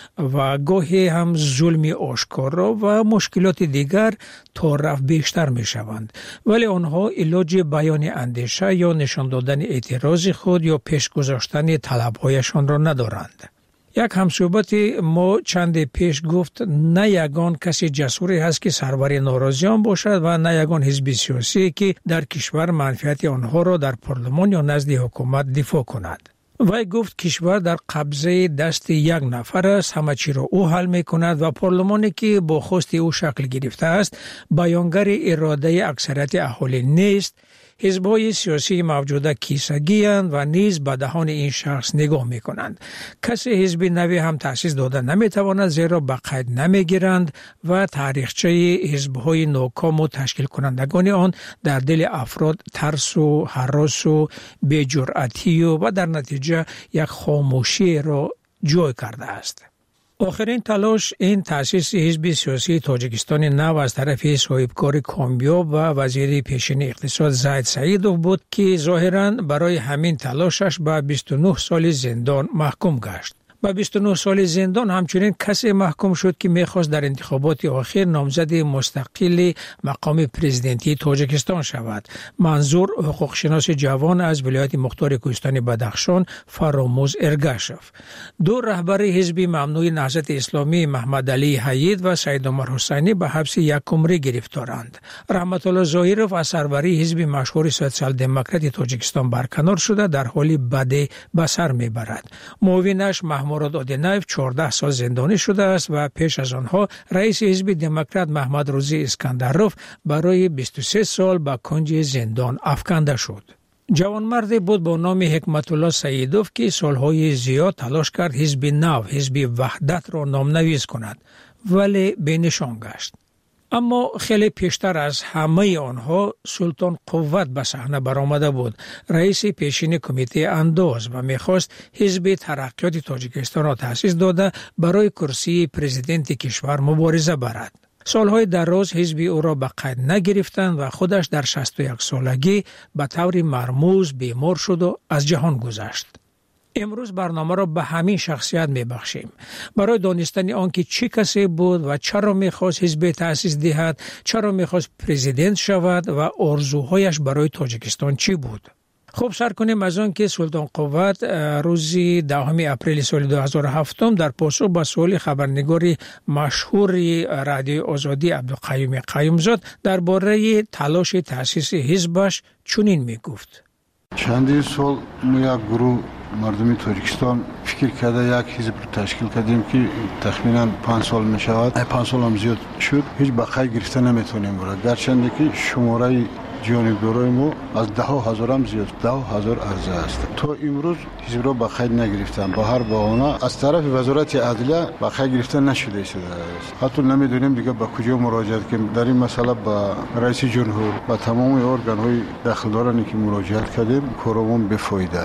و گاهی هم ظلم آشکارا و مشکلات دیگر تا رفت بیشتر می شوند. ولی آنها علاج بیان اندیشه یا نشان دادن اعتراض خود یا پیش گذاشتن طلب‌هایشان را ندارند. یک همصحبت ما چند پیش گفت نه یگان کسی جسوری هست که سرور ناراضیان باشد و نه یگان حزب سیاسی که در کشور منفعت آنها را در پارلمان یا نزد حکومت دفاع کند. وی گفت کشور در قبضه دست یک نفر است، همه چی را او حل می کند و پارلمانی که با خواست او شکل گرفته است بیانگر اراده اکثریت اهالی نیست. حزب‌های سیاسی موجوده کیسگی اند و نیز به دهان این شخص نگاه می کنند. کسی حزب نوی هم تأسیس داده نمی تواند زیرا به قید نمی گیرند و تاریخچه حزب‌های ناکام و تشکیل کنندگان آن در دل افراد ترس و هراس و بی‌جرأتی و در نتیجه یک خاموشی را جای کرده است. آخرین تلاش این تأسیس حزب سیاسی تاجیکستان نو از طرف صاحبکار کامیاب و وزیر پیشین اقتصاد زید سعیدوف بود که ظاهراً برای همین تلاشش به 29 سال زندان محکوم گشت. با 29 سال زندان همچنین کسی محکوم شد که میخواست در انتخابات آخر نامزد مستقل مقام پرزیدنتی تاجیکستان شود. منظور حقوقشناس جوان از ولایت مختار کوهستان بدخشان فراموز ارگاشف. دو رهبر حزب ممنوع نهضت اسلامی محمد علی حید و سید عمر حسینی به حبس یک عمری گرفتارند. رحمت الله ظاهرов از سروری حزب مشهور سوسیال دموکرات تاجیکستان برکنار شده در حالی بد به سر میبرد. معاونش مراد آدینایف 14 سال زندانی شده است و پیش از آنها رئیس حزب دموکرات محمد روزی اسکندروف برای 23 سال به کنج زندان افکنده شد. جوانمردی بود با نام حکمت الله سعیدوف که سالهای زیاد تلاش کرد حزب نو، حزب وحدت را نامنویس کند ولی بینشان گشت. اما خیلی پیشتر از همه آنها سلطان قوت به صحنه برآمده بود. رئیس پیشین کمیته انداز و میخواست حزب ترقیات تاجیکستان را تأسیس داده برای کرسی پرزیدنت کشور مبارزه برد. سالهای دراز حزب او را به قید نگرفتند و خودش در 61 سالگی به طور مرموز بیمار شد و از جهان گذشت. امروز برنامه را به همین شخصیت میبخشیم برای دانستن آنکه چه کسی بود و چرا میخواست حزب تأسیس دهد، چرا میخواست پرزیدنت شود و آرزوهایش برای تاجیکستان چی بود. خب سر کنیم از آن که سلطان قوت روز 10 اپریل سال 2007 در پاسخ به سوال خبرنگار مشهور رادیوی آزادی عبدالقیوم قیومزاد درباره تلاش تأسیس حزبش چنین میگفت: چندین سال ما یک گروه مردمی تاجیکستان فکر کرده یک حزب رو تشکیل کردیم که تخمینا 5 سال می شود. 5 سال هم زیاد شد. هیچ بقای گرفته نمیتونیم برای گرچند که شماره جانبدارای ما از 10,000 هم زیاد 10,000 عرضه است. تا امروز حزب را بقای نگرفتن. با هر بهانه از طرف وزارت عدلیه بقای گرفته نشده است. حتی نمیدونیم دیگه به کجا مراجعه کنیم. در این مسئله با رئیس جمهور با تمام ارگان های دخلدارانی که مراجعه کردیم کارمون بفایده.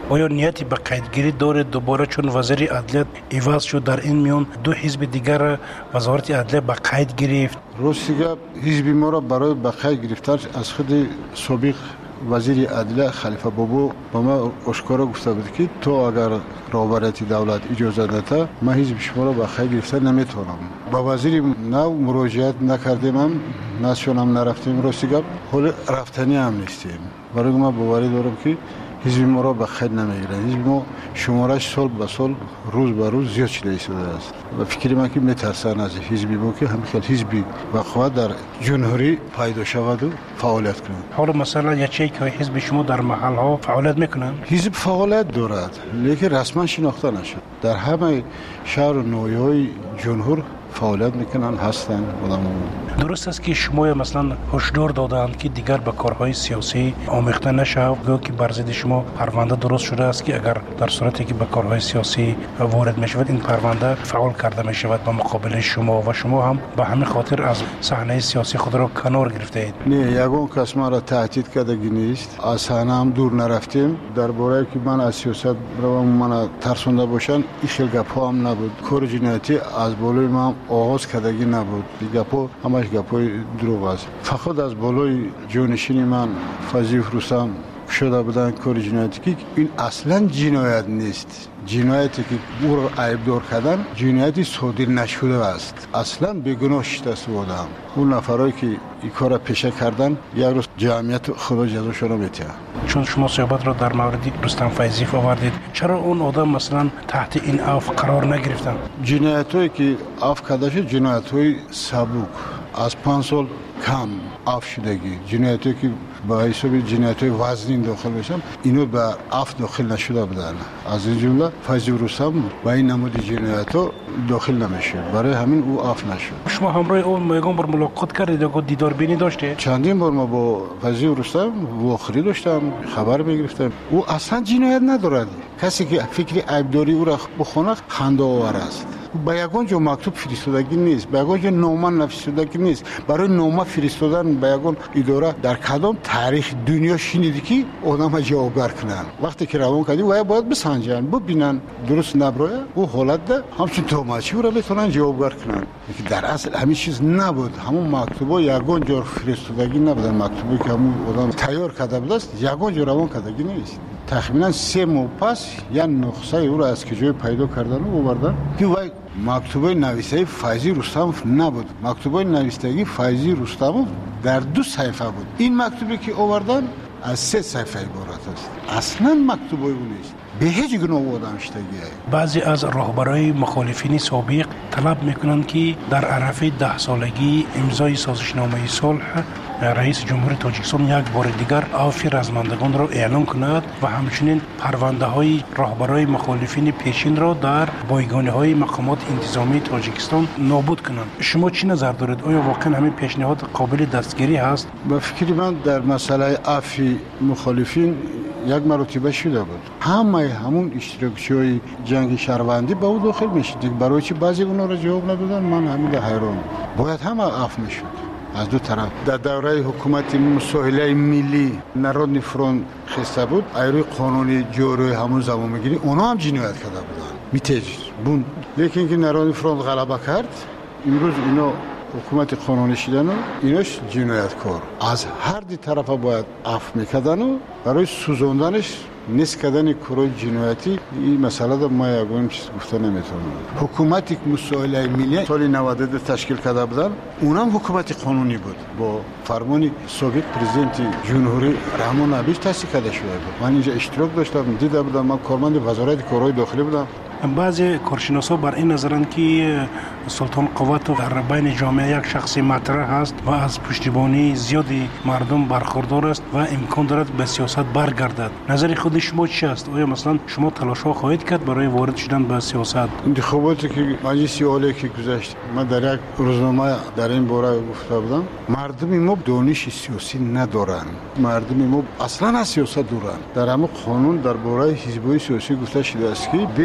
آیا نیتی به قیدگیری داره دوباره چون وزیر عدلیه عوض شد در این میان دو حزب دیگر وزارت عدلیه به قید گرفت؟ روسیگه حزب ما را برای به قید گرفتن از خود سابق وزیر عدلیه خلیفه بابو با ما اشکارا گفته بود که تو اگر رهبریت دولت اجازه داده ما حزب شما را به قید گرفتن نمیتونم. با وزیر نو مراجعت نکردیم، هم نشونم نرفتیم روسیگه، حال رفتنی هم نیستیم. برای ما باوری دارم که حزب ما را به قید نمیگیره. حزب ما شمارش سال به سال روز به روز زیاد شده است و فکر من که میترسن از حزب ما که همین حزبی وقوع در جمهوری پیدا شود و فعالیت کنند. حالا مثلا یا چه که حزب شما در محل ها فعالیت میکنن؟ حزب فعالیت دارد لیکن رسما شناخته نشد. در همه شهر و نویای جمهور فعالیت میکنن هستن آدم‌ها. درست است که شما مثلا هشدار دادند که دیگر به کارهای سیاسی آمیخته نشود، گویا که بر ضد شما پرونده درست شده است که اگر در صورتی که به کارهای سیاسی وارد میشود این پرونده فعال کرده میشود به مقابل شما و شما هم به همین خاطر از صحنه سیاسی خود را کنار گرفته اید. نه، یگان کس ما را تهدید کردگی نیست. از صحنه هم دور نرفتیم. درباره که من از سیاست روم من ترسونده باشن این خیلی گپا هم نبود. کار جنایتی از بالای ما آغاز کردگی نبود. گپا همش گپای دروغ است. فقط از بالای جانشین من فضیل رستم شده بودن کار جنایتی که این اصلا جنایت نیست. جنایتی که او را عیبدار کردن جنایتی صادر نشده است. اصلا بیگناه شده بودم. اون نفرایی که این کار را پیشه کردن یک روز جمعیت خدا جزاشون را میده. چون شما صحبت را در مورد رستم فیضی آوردید، چرا اون آدم مثلا تحت این عفو قرار نگرفتن؟ جنایتایی که عفو کرده شد جنایت‌های سبک از 5 سال کم عفو شدگی، جنایتی که با حساب جنایت‌های وزنی داخل بشن اینو به عفو داخل نشده بودن. از این جمله فیضی رستم با این نمود جنایت‌ها داخل نمیشه، برای همین او عفو نشد. شما همراه اون یگان بار ملاقات کردید یا دیدار بینی داشته؟ چندین بار ما با فیضی رستم واخری داشتم، خبر میگرفتم. او اصلا جنایت ندارد. کسی که فکر عیبداری او را بخونه خنده آور است. با یگان جو مکتوب فرستادگی نیست، با یگان جو نامه نوشتگی نیست. برای نامه فرستادن با یگان اداره در کدام تاریخ دنیا شنیدی که آدم جوابگر کنن؟ وقتی که روان کردی باید بسنجن، ببینن درست نبره او حالت ده همچون توماچی را بتونن جوابگر کنن. در اصل همین چیز نبود. همون مکتوبا یگان جو فرستادگی نبودن. مکتوبی که همون آدم تیار کرده بود است یگان جو روان کردگی نیست. تقریبا 3 ماه پس یا نسخه او را از کجای پیدا کردن و آوردن که وای مکتوبای نوشته فیضی رستم نبود. مکتوبای نوشتگی فیضی رستم در 2 صفحه بود. این مکتوبی که آوردن از 3 صفحه عبارت است. اصلا مکتوبای اون نیست. به هیچ گونه آدم شدگی. بعضی از رهبرای مخالفین سابق طلب میکنند که در عرف 10 سالگی امضای سازشنامه صلح رئیس جمهور تاجیکستان یک بار دیگر عفو رزمندگان را اعلام کند و همچنین پرونده های رهبرای مخالفین پیشین را در بایگانی های مقامات انتظامی تاجیکستان نابود کنند. شما چی نظر دارید؟ آیا واقعا همین پیشنهاد قابل دستگیری هست؟ به فکر من در مسئله عفو مخالفین یک مرتبه شده بود. همون اشتراکچی‌های جنگ شهروندی به او داخل میشد. برای چی بعضی اونا را جواب ندادن؟ من همین حیران. باید همه عفو میشد. از دو طرف در دوره حکومت مساهله ملی نارودنی فرونت خسته بود، ایروی قانونی جوری همون زمان میگیری اونا هم جنایت کرده بودن میتیج بون. لیکن که نارودنی فرونت غلبه کرد امروز اینا حکومت قانونی شدن و ایناش جنایتکار از هر دی طرف باید عفو میکردن و برای سوزوندنش نیست کردن کارهای جنایتی این مسئله در ما یگان چیز گفته نمیتونم. حکومتی که مساهله ملی سال 92 تشکیل کرده بودن اونم حکومت قانونی بود با فرمان سابق پرزیدنت جمهوری رحمان ابیش تأسیس کرده شده بود. من اینجا اشتراک داشتم، دیده بودم، من کارمند وزارت کارهای داخلی بودم. بعضی کارشناسا بر این نظرند که سلطان قوت در بین جامعه یک شخصی مطرح است و از پشتیبانی زیادی مردم برخوردار است و امکان دارد به سیاست برگردد. نظر خود شما چی است؟ آیا مثلا شما تلاش‌ها خواهید کرد برای وارد شدن به سیاست؟ انتخاباتی که مجلس عالی که گذشت من در یک روزنامه در این باره گفته بودم مردم ما دانش سیاسی ندارند. مردم ما اصلا از سیاست دورند. در همه قانون درباره حزب‌های سیاسی گفته شده است که به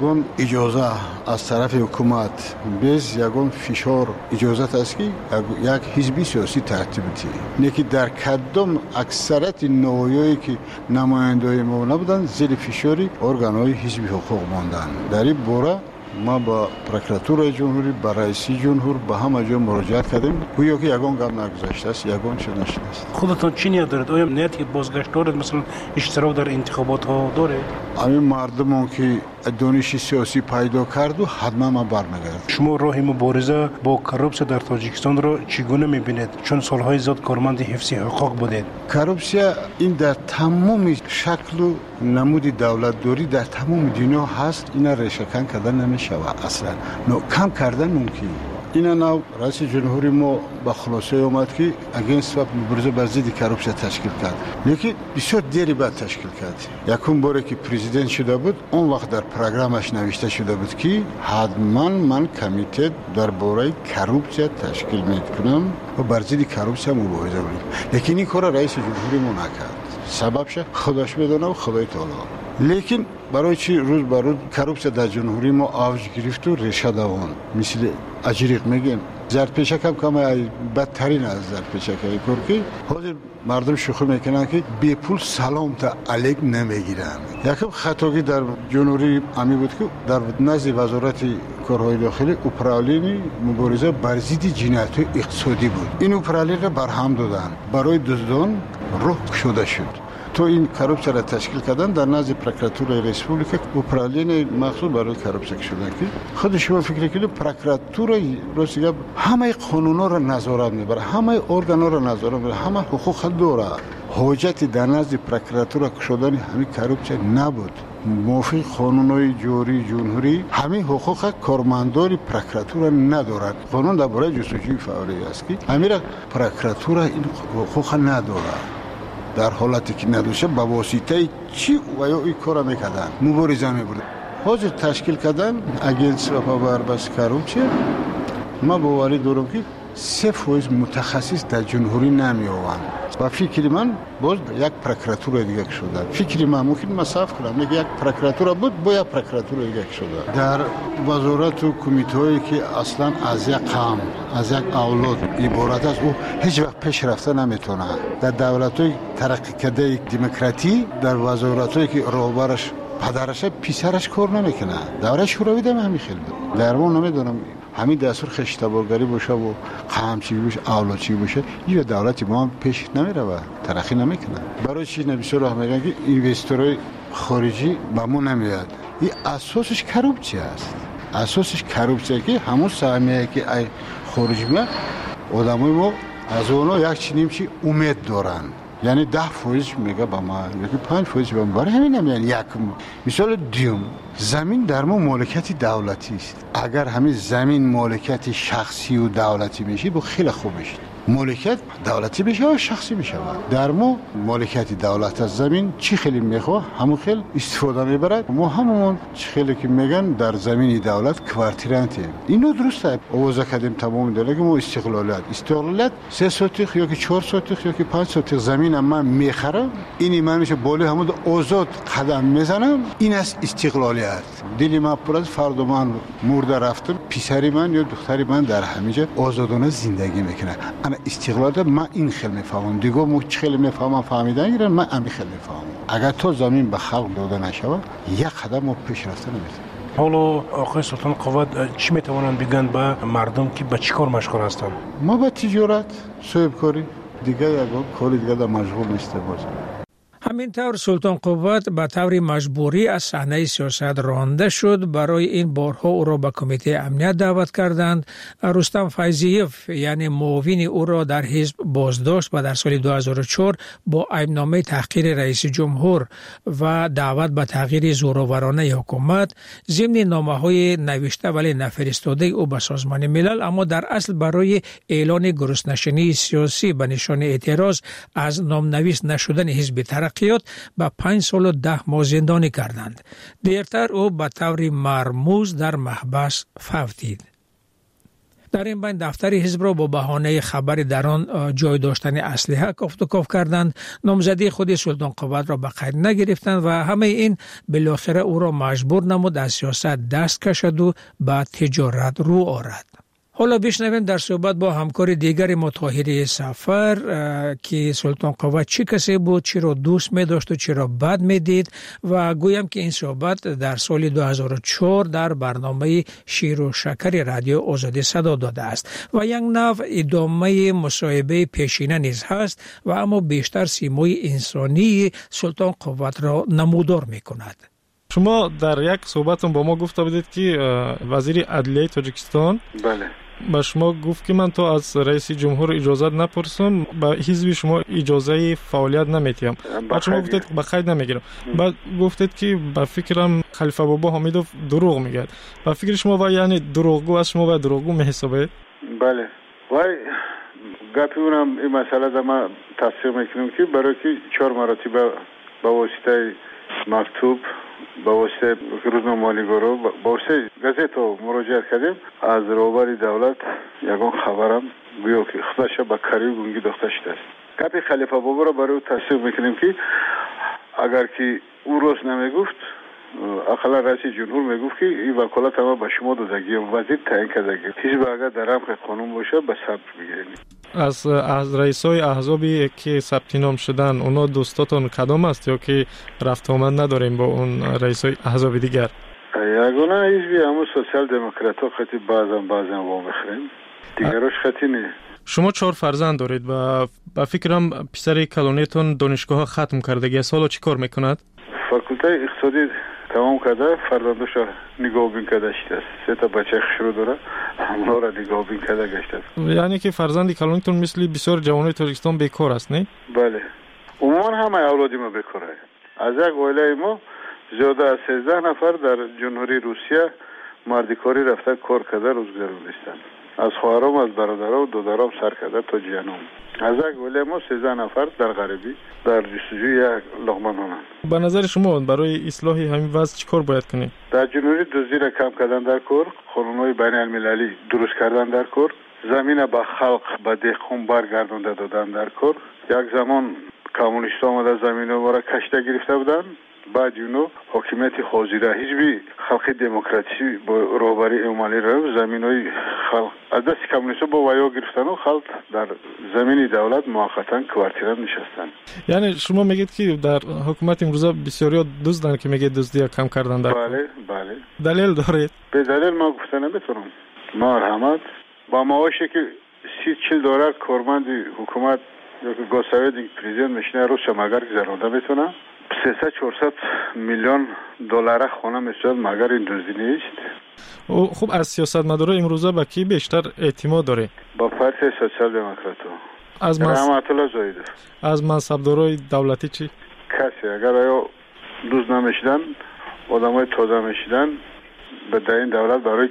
یگان اجازه از طرف حکومت bez یگان فشار اجازت است که یک حزب سیاسی ترتیب بده. نکی در کدام اکثریت نوعی که نمایندگان ما نبودن زیر فشاری ارگانهای حزب حقوق ماندن. در این باره ما با پروکراتور جمهوری، با رئیس جمهور با همه جا مراجعه کردیم. گویا که یگان گام نگذاشته است، یگان چه نشده است. خودتون چی نیت دارید؟ آیا نیتی بازگشت دارید؟ مثلا اشتراک در انتخابات ها داره؟ همین مردمون که دانش سیاسی پیدا کرد و حتما ما برمیگردیم. شما راه مبارزه با کروپسیا در تاجیکستان را چگونه میبینید؟ چون سالهای زیاد کارمند حفظ حقوق بودید. کروپسیا این در تمام شکل و نمود دولت داری در تمام دنیا هست. اینا ریشه‌کن کردن نمیشود اصلا. کم کردن ممکن. اینا نو رئیس جمهوری ما با خلاصه اومد که اگینست و مبارزه بر ضد کروپسیا تشکیل کرد. لیکن بسیار دیری بعد تشکیل کرد. یکم باره که پرزیدنت شده بود اون وقت در پروگرامش نوشته شده بود که حتما من کمیته درباره کروپسیا تشکیل میکنم و بر ضد کروپسیا مبارزه کنم. لیکن این کار رئیس جمهوری ما نکرد. سببش خودش میدونه و خدای تعالی. لیکن برای چی روز بر روز کروپسیا در جمهوری ما اوج گرفت و ریشه دوان مثل اجریق میگن زرپیشک هم کم بدترین از زرپیشک کار که حاضر مردم شوخی میکنن که بی پول سلام تا علیک نمیگیرن. یکم خطاگی در جمهوری امی بود که در نزد وزارت کارهای داخلی اپرالین مبارزه بر ضد جنایت اقتصادی بود. این اپرالین را برهم دادن برای دزدان راه گشوده شد. تو این کروپسیا را تشکیل کردن در نزد پروکراتور ریسپوبلیک اپرالین مخصوص برای کروپسیا شدن که خود شما فکر کنید پروکراتور روسیه همه قانونا را نظارت میبره، همه ارگانا را نظارت میبره، همه حقوق داره. حاجت در نزد پروکراتور شدن همین کروپسیا نبود. موافق قانونهای جاری جمهوری همین حقوق کارمندان پروکراتور ندارد. قانون درباره جستجوی فوری است که همین پروکراتور این حقوق نداره. در حالتی که ندوشه با واسطه چی و یا این کار میکردن مبارزه میبرد. حاضر تشکیل کردن اگینست و پابربست کروپسیا. ما باوری دارم که 3% متخصص در جمهوری نمیآوند و فکر من باز یک پروکراتور دیگه شده. فکر من ممکن مصرف کنم میگه یک پروکراتور بود با یک پروکراتور دیگه شده. در وزارت و کمیته‌ای که اصلا از یک قوم از یک اولاد عبارت است او هیچ وقت پیش رفته نمیتونه. در دولت‌های ترقی کرده دموکراتی در وزارت‌هایی که راهبرش پدرش پسرش کار نمیکنه. دوره شوروی دم همین خیلی بود. درمون نمیدونم همین دستور خشتبارگری باشه و قمچی باشه اولادچی باشه یه دولتی با هم پیش نمیره و ترقی نمیکنه. برای چی نبیسه راه میگن که اینوستورهای خارجی با ما نمیاد. این اساسش کروپسیا است. اساسش کروپسیا که همون سهمیه که ای خارجی میاد آدمای ما از اونها یک چنین چی امید دارن. یعنی 10% میگه با ما یکی 5% با ما. برای همین هم یعنی یک مثال دیوم زمین در ما مالکیت دولتی است. اگر همین زمین مالکیت شخصی و دولتی میشه با خیلی خوب میشه. مالکیت دولتی بشه و شخصی بشه. در ما مالکیت دولت از زمین چی خیلی میخواه همون خیلی استفاده میبرد. ما همون چی خیلی که میگن در زمین دولت کوارتیرانتی. اینو درسته. آوازه کردیم تمام داره که ما استقلالیت 3 سوتیخ یا که 4 سوتیخ یا که 5 سوتیخ زمین من میخرم. اینی من میشه بالا همون آزاد قدم میزنم. این است استقلالیت. دلی من پر از فرد من مرده رفتم. پسری من یا دختری من در همینجا آزادانه زندگی میکنه. استقلال من این خیلی میفهمم دیگه مو خیلی میفهمم فهمیدن ایران من همین خیلی میفهمم. اگر تو زمین به خلق داده نشود یک قدم ما پیش رفته نمیتونیم. حالا آقای سلطان قوت چی میتوانند بگن به مردم که به چی کار مشغول هستند؟ ما به تجارت صاحبکاری دیگه یک کاری دیگه در مشغول نیستیم. همینطور سلطان قوت به طور مجبوری از صحنه سیاست رانده شد. برای این بارها او را به کمیته امنیت دعوت کردند. رستم فیضیف یعنی معاون او را در حزب بازداشت و در سال 2004 با عیبنامه تحقیر رئیس جمهور و دعوت به تغییر زورآورانه حکومت ضمن نامه‌های نوشته ولی نفرستاده او به سازمان ملل، اما در اصل برای اعلان گرسنه‌شینی سیاسی به نشان اعتراض از نامنویس نشدن حزب ترقیات به 5 سال و 10 ماه زندانی کردند. دیرتر او به طور مرموز در محبس فوتید. در این بین دفتر حزب را با بهانه خبر در آن جای داشتن اسلحه کاف کردند. نامزدی خود سلطان قوت را به قید نگرفتند و همه این بالاخره او را مجبور نمود از سیاست دست کشد و به تجارت رو آورد. حالا بشنویم در صحبت با همکار دیگر ما طاهری سفر که سلطان قوت چه کسی بود، چی را دوست می داشت و چی را بد می دید و گویم که این صحبت در سال 2004 در برنامه شیر و شکر رادیو آزادی صدا داده است و یک نوع ادامه مصاحبه پیشینه نیز هست و اما بیشتر سیمای انسانی سلطان قوت را نمودار می کند. شما در یک صحبتون با ما گفته بودید که وزیر عدلیه تاجیکستان بله با شما گفت که من تو از رئیس جمهور اجازه نپرسم، با حزب شما اجازه فعالیت نمیتیم. بعد شما گفتید به قید نمیگیرم. بعد گفتید که با فکرم خلیفه بابا حمیدوف دروغ میگه. با فکر شما و یعنی دروغگو از شما و دروغگو میحسابید؟ بله. وای گپی اونم این مسئله در ما تصدیق میکنم که برای که 4 مرتبه با واسطه مکتوب با واسطه روزنامه مالیگارو با واسطه گازیت مراجعه کردیم از روبر دولت یگان خبرم گویا که خودش با کاری گونگی داشته است. گپی خلیفه بابا را برای تصدیق میکنیم که اگر که او روز نمیگفت اقلا رئیس جمهور میگفت که این وکالت ما به شما دادگی وزیر تعیین کردگی حزب اگر در رمق قانون باشه به ثبت میگیریم. از رئیسای احزابی که ثبت نام شدن اونا دوستاتون کدام است یا که رفت آمد نداریم با اون رئیسای احزاب دیگر؟ یگانه حزبی همون سوسیال دموکرات ها خطی بعضا وا میخریم دیگراش خطی نه. شما 4 فرزند دارید و با فکرم پسر کلونیتون دانشگاه ختم کردگی است، حالا چی کار میکند؟ فاکولته اقتصادی تمام کرده، فرزندش نگاه بین کرده شده است. 3 تا بچه خشرو داره، همونا را نگاه بین کرده گشته است. یعنی که فرزندی کلونیتون مثل بسیار جوانای تاجیکستان بیکار است نه؟ بله. عموما همه اولادی ما بیکاره. از یک عائله ما زیاده از 13 نفر در جمهوری روسیه مردکاری رفته کار کرده روزگار نیستند. از خواهرام، از برادرام و دادرام سر کرده تا جیانم. از یک عائله ما 13 نفر در غربی در جستجوی یک لقمه نان. به نظر شما برای اصلاح همین وضع چیکار باید کنیم؟ در جمهوری دزدی را کم کردن در کار، قانون‌های بین المللی درست کردن در کار، زمین به خلق به دهقان برگردانده دادن در کار. یک زمان کمونیست‌ها آمده زمین ما را کشته گرفته بودند، بعد اونو حکومت حاضره حزب خلق دموکراسی با رهبری عملی را زمینای خلق از دست کمونیست‌ها با ویا گرفتن و خلق در زمین دولت موقتا کوارتیره نشستن. یعنی شما میگید که در حکومت امروزه بسیاری دزدن که میگه دزدی کم کردن در بله. دلیل دارید؟ به دلیل ما گفتن نمیتونم. مرحمت با معاشی که 30-40 دلار کارمند حکومت یا که گوساوید پرزیدنت میشنه روش مگر گذرانده میتونه 300-400 میلیون دلار خونه میشود مگر این دزدی نیست. خب از سیاستمدارا امروزه با کی بیشتر اعتماد داره؟ با پارتی سوسیال دموکراتو. از رحمت الله زاید. از منصبدارای دولتی چی؟ کسی اگر آیا دوز نمیشدن آدمای تازه میشدن به این دولت برای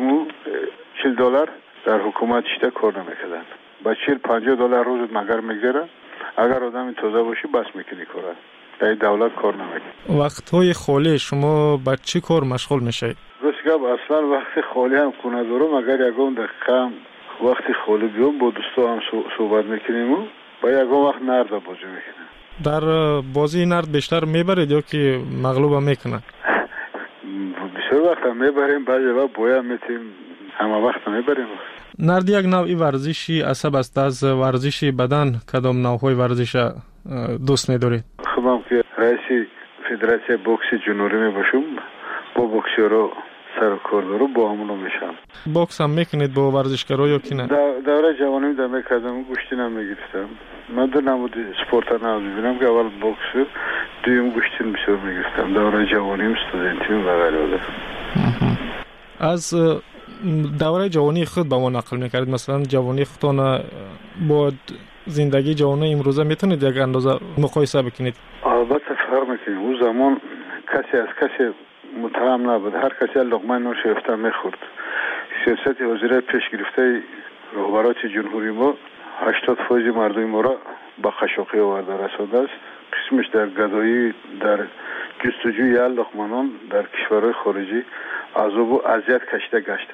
40 دلار در حکومت شده کار نمیکردن. با 40-50 دلار روز مگر میگذره. اگر آدمی تازه باشی بس میکنی کاره. در دولت کار نمیکنی. وقتهای خالی شما با چی کار مشغول میشید؟ گفتم اصلا وقت خالی هم کنه دارم، اگر یکم دقیقه وقتی خالی بیام با دوستا هم صحبت میکنیم و با یکم وقت نرد بازی میکنیم. در بازی نرد بیشتر میبرید یا که مغلوب هم میکنه؟ بسیار وقت هم میبریم، بعضی وقت باید میتیم، همه وقت میبریم. نرد یک نوعی ورزشی عصب است. از ورزش بدن کدام نوعهای ورزش دوست ندارید؟ خودم که رئیس فدراسیون بوکس جنوبی می باشم، با بوکسورا سر و کار دارم، با همونو میشم. بوکس هم میکنید با ورزشکارا یا کی نه؟ دوره جوانی در میکردم، گوشتی نمیگرفتم. من دو نمود سپورت نمیبینم که اول بوکس، دویم گوشتی بسیار میگرفتم. دوره جوانیم، استودنتیم و غیره. از دوره جوانی خود با ما نقل میکردید، مثلا جوانی خودتان با زندگی جوانی امروزه میتونید یک اندازه مقایسه بکنید؟ البته فرق میکنه. اون زمان کسی از کسی متهم نبود، هر کسی لقمه نوش یافته میخورد. سیاست وزیر پیش گرفته رهبران جمهوری ما 80% مردم ما را با خشاقی آورده رسانده است. قسمش در گدایی، در جستجوی لقمه نان در کشورهای خارجی عذاب و اذیت کشیده گشتند.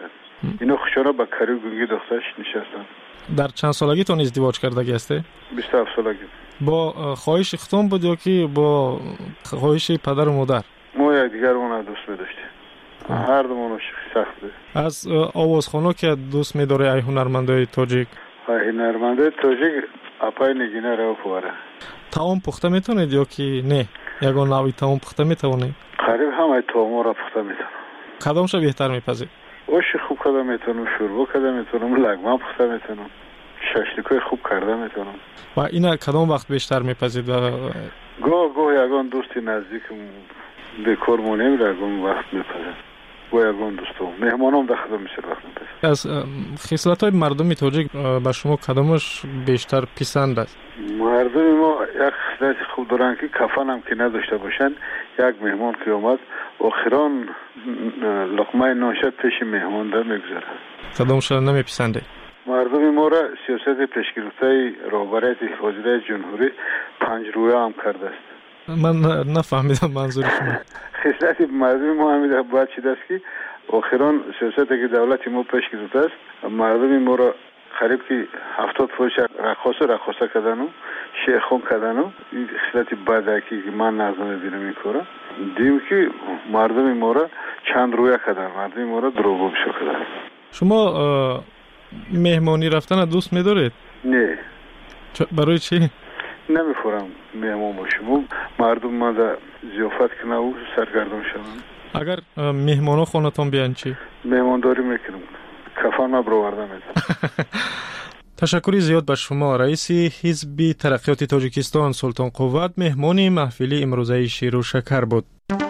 اینا خوشانه با کاری گونگی دخترش نشستن. در چند سالگیتون ازدواج کردگی هستی؟ 27 سالگی. با خواهش ختم بود یا که با خواهش پدر و مادر؟ ما یک دیگر اون دوست می‌داشتیم. هر دومون عاشق سخته. از آوازخوان‌ها که دوست می‌داری ای هنرمندای تاجیک؟ ای هنرمندای تاجیک اپای نگینه رو پواره. تاون پخته میتونید یا که نه؟ یگان نوعی تاون پخته میتونید؟ قریب همه تاوما را پخته میتونم. کدامش بهتر میپذید؟ اوش خوب کرده میتونم، شوربا کرده میتونم، لگمه پخته میتونم، ششلیکای خوب کرده میتونم. و اینا کدام وقت بیشتر میپذید؟ گاه یگان دوستی نزدیکم بکار مونیم یگان وقت میپذید. گاه یگان دوستم مهمانم در خدمت میشه وقت میپذید. از خصلت‌های مردم تاجیک به شما کدامش بیشتر پسند است؟ مردم ما یک خصلت خوب دارن که کفن هم که نداشته باشن. یک مهمان که اومد آخران لقمه ناشد پیش مهمان در میگذاره. کدامش نمیپسنده؟ مردم ما را سیاست پیشگرفته رهبریت وزیر جمهوری 5 رویه هم کرده است. من نفهمیدم منظور شما. خصلت مردم ما همیشه باید چیز است که آخران سیاست که دولت ما پیش گرفته است مردم ما را قریب که 70% رقاصه کردن و شیخون کردن و این خصلت بده که من نظر میبینم این کارا. دیم که مردم ما را چند رویه کردن، مردم ما را دروغگو کردن. شما مهمانی رفتن دوست می‌دارید؟ نه. برای چی؟ نمی‌فورم مهمان باشم. مردم ما در ضیافت کنه و سرگردان شدن. اگر مهمانا خونتون بیان چی؟ مهمانداری میکنم. کفن ما برآورده می‌کنم. تشکر زیاد به شما. رئیس حزب ترقیات تاجیکستان سلطان قوت مهمان محفل امروزه شیر و شکر بود.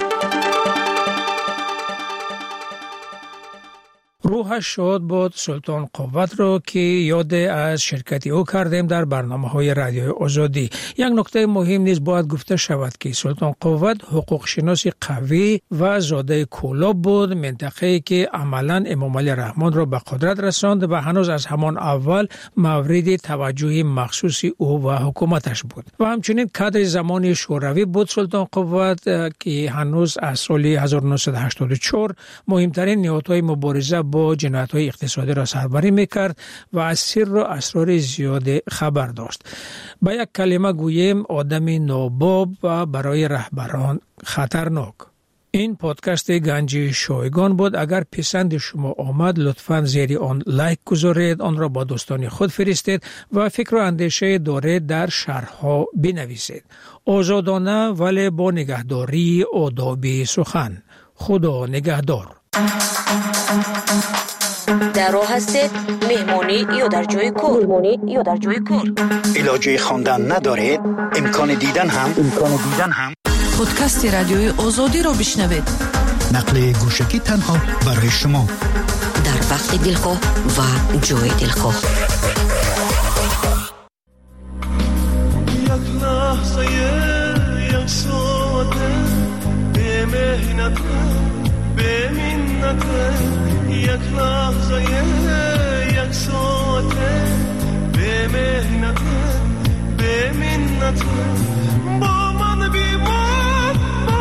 روحش شاد بود سلطان قوت رو که یاد از شرکتی او کردیم در برنامه‌های رادیوی آزادی. یک نکته مهم نیز باید گفته شود که سلطان قوت حقوق شناسی قوی و زاده کولاب بود، منطقه‌ای که عملاً امام علی رحمان را به قدرت رساند و هنوز از همان اول مورد توجه مخصوص او و حکومتش بود. و همچنین کادر زمانی شوروی بود سلطان قوت که هنوز از سال 1984 مهمترین نهادهای مبارزه با جنایت‌های اقتصادی را سربری می‌کرد و از سر و اسرار زیاد خبر داشت. با یک کلمه گوییم آدم ناباب و برای رهبران خطرناک. این پادکست گنجی شایگان بود. اگر پسند شما آمد لطفاً زیر آن لایک گذارید، آن را با دوستان خود فرستید و فکر و اندیشه دارید در شرح‌ها بنویسید. آزادانه ولی با نگهداری آداب سخن. خدا نگهدار. در راه هستید مهمانی یا در جای کار علاجه خواندن ندارید امکان دیدن هم پادکست رادیوی آزادی را بشنوید. نقل گوشکی تنها برای شما در وقت دلخواه و جای دلخواه. یک لحظه یک ساعته به مهنت به منت یک لحظه یک ساعته به مهنت به منت با من بیمان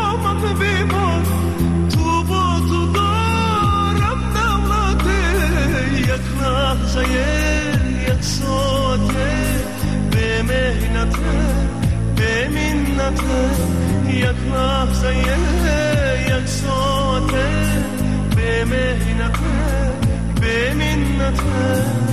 تو با تو دارم دولته یک لحظه یک ساعته به مهنت به منت یک لحظه یک ساعته به مهنت به منت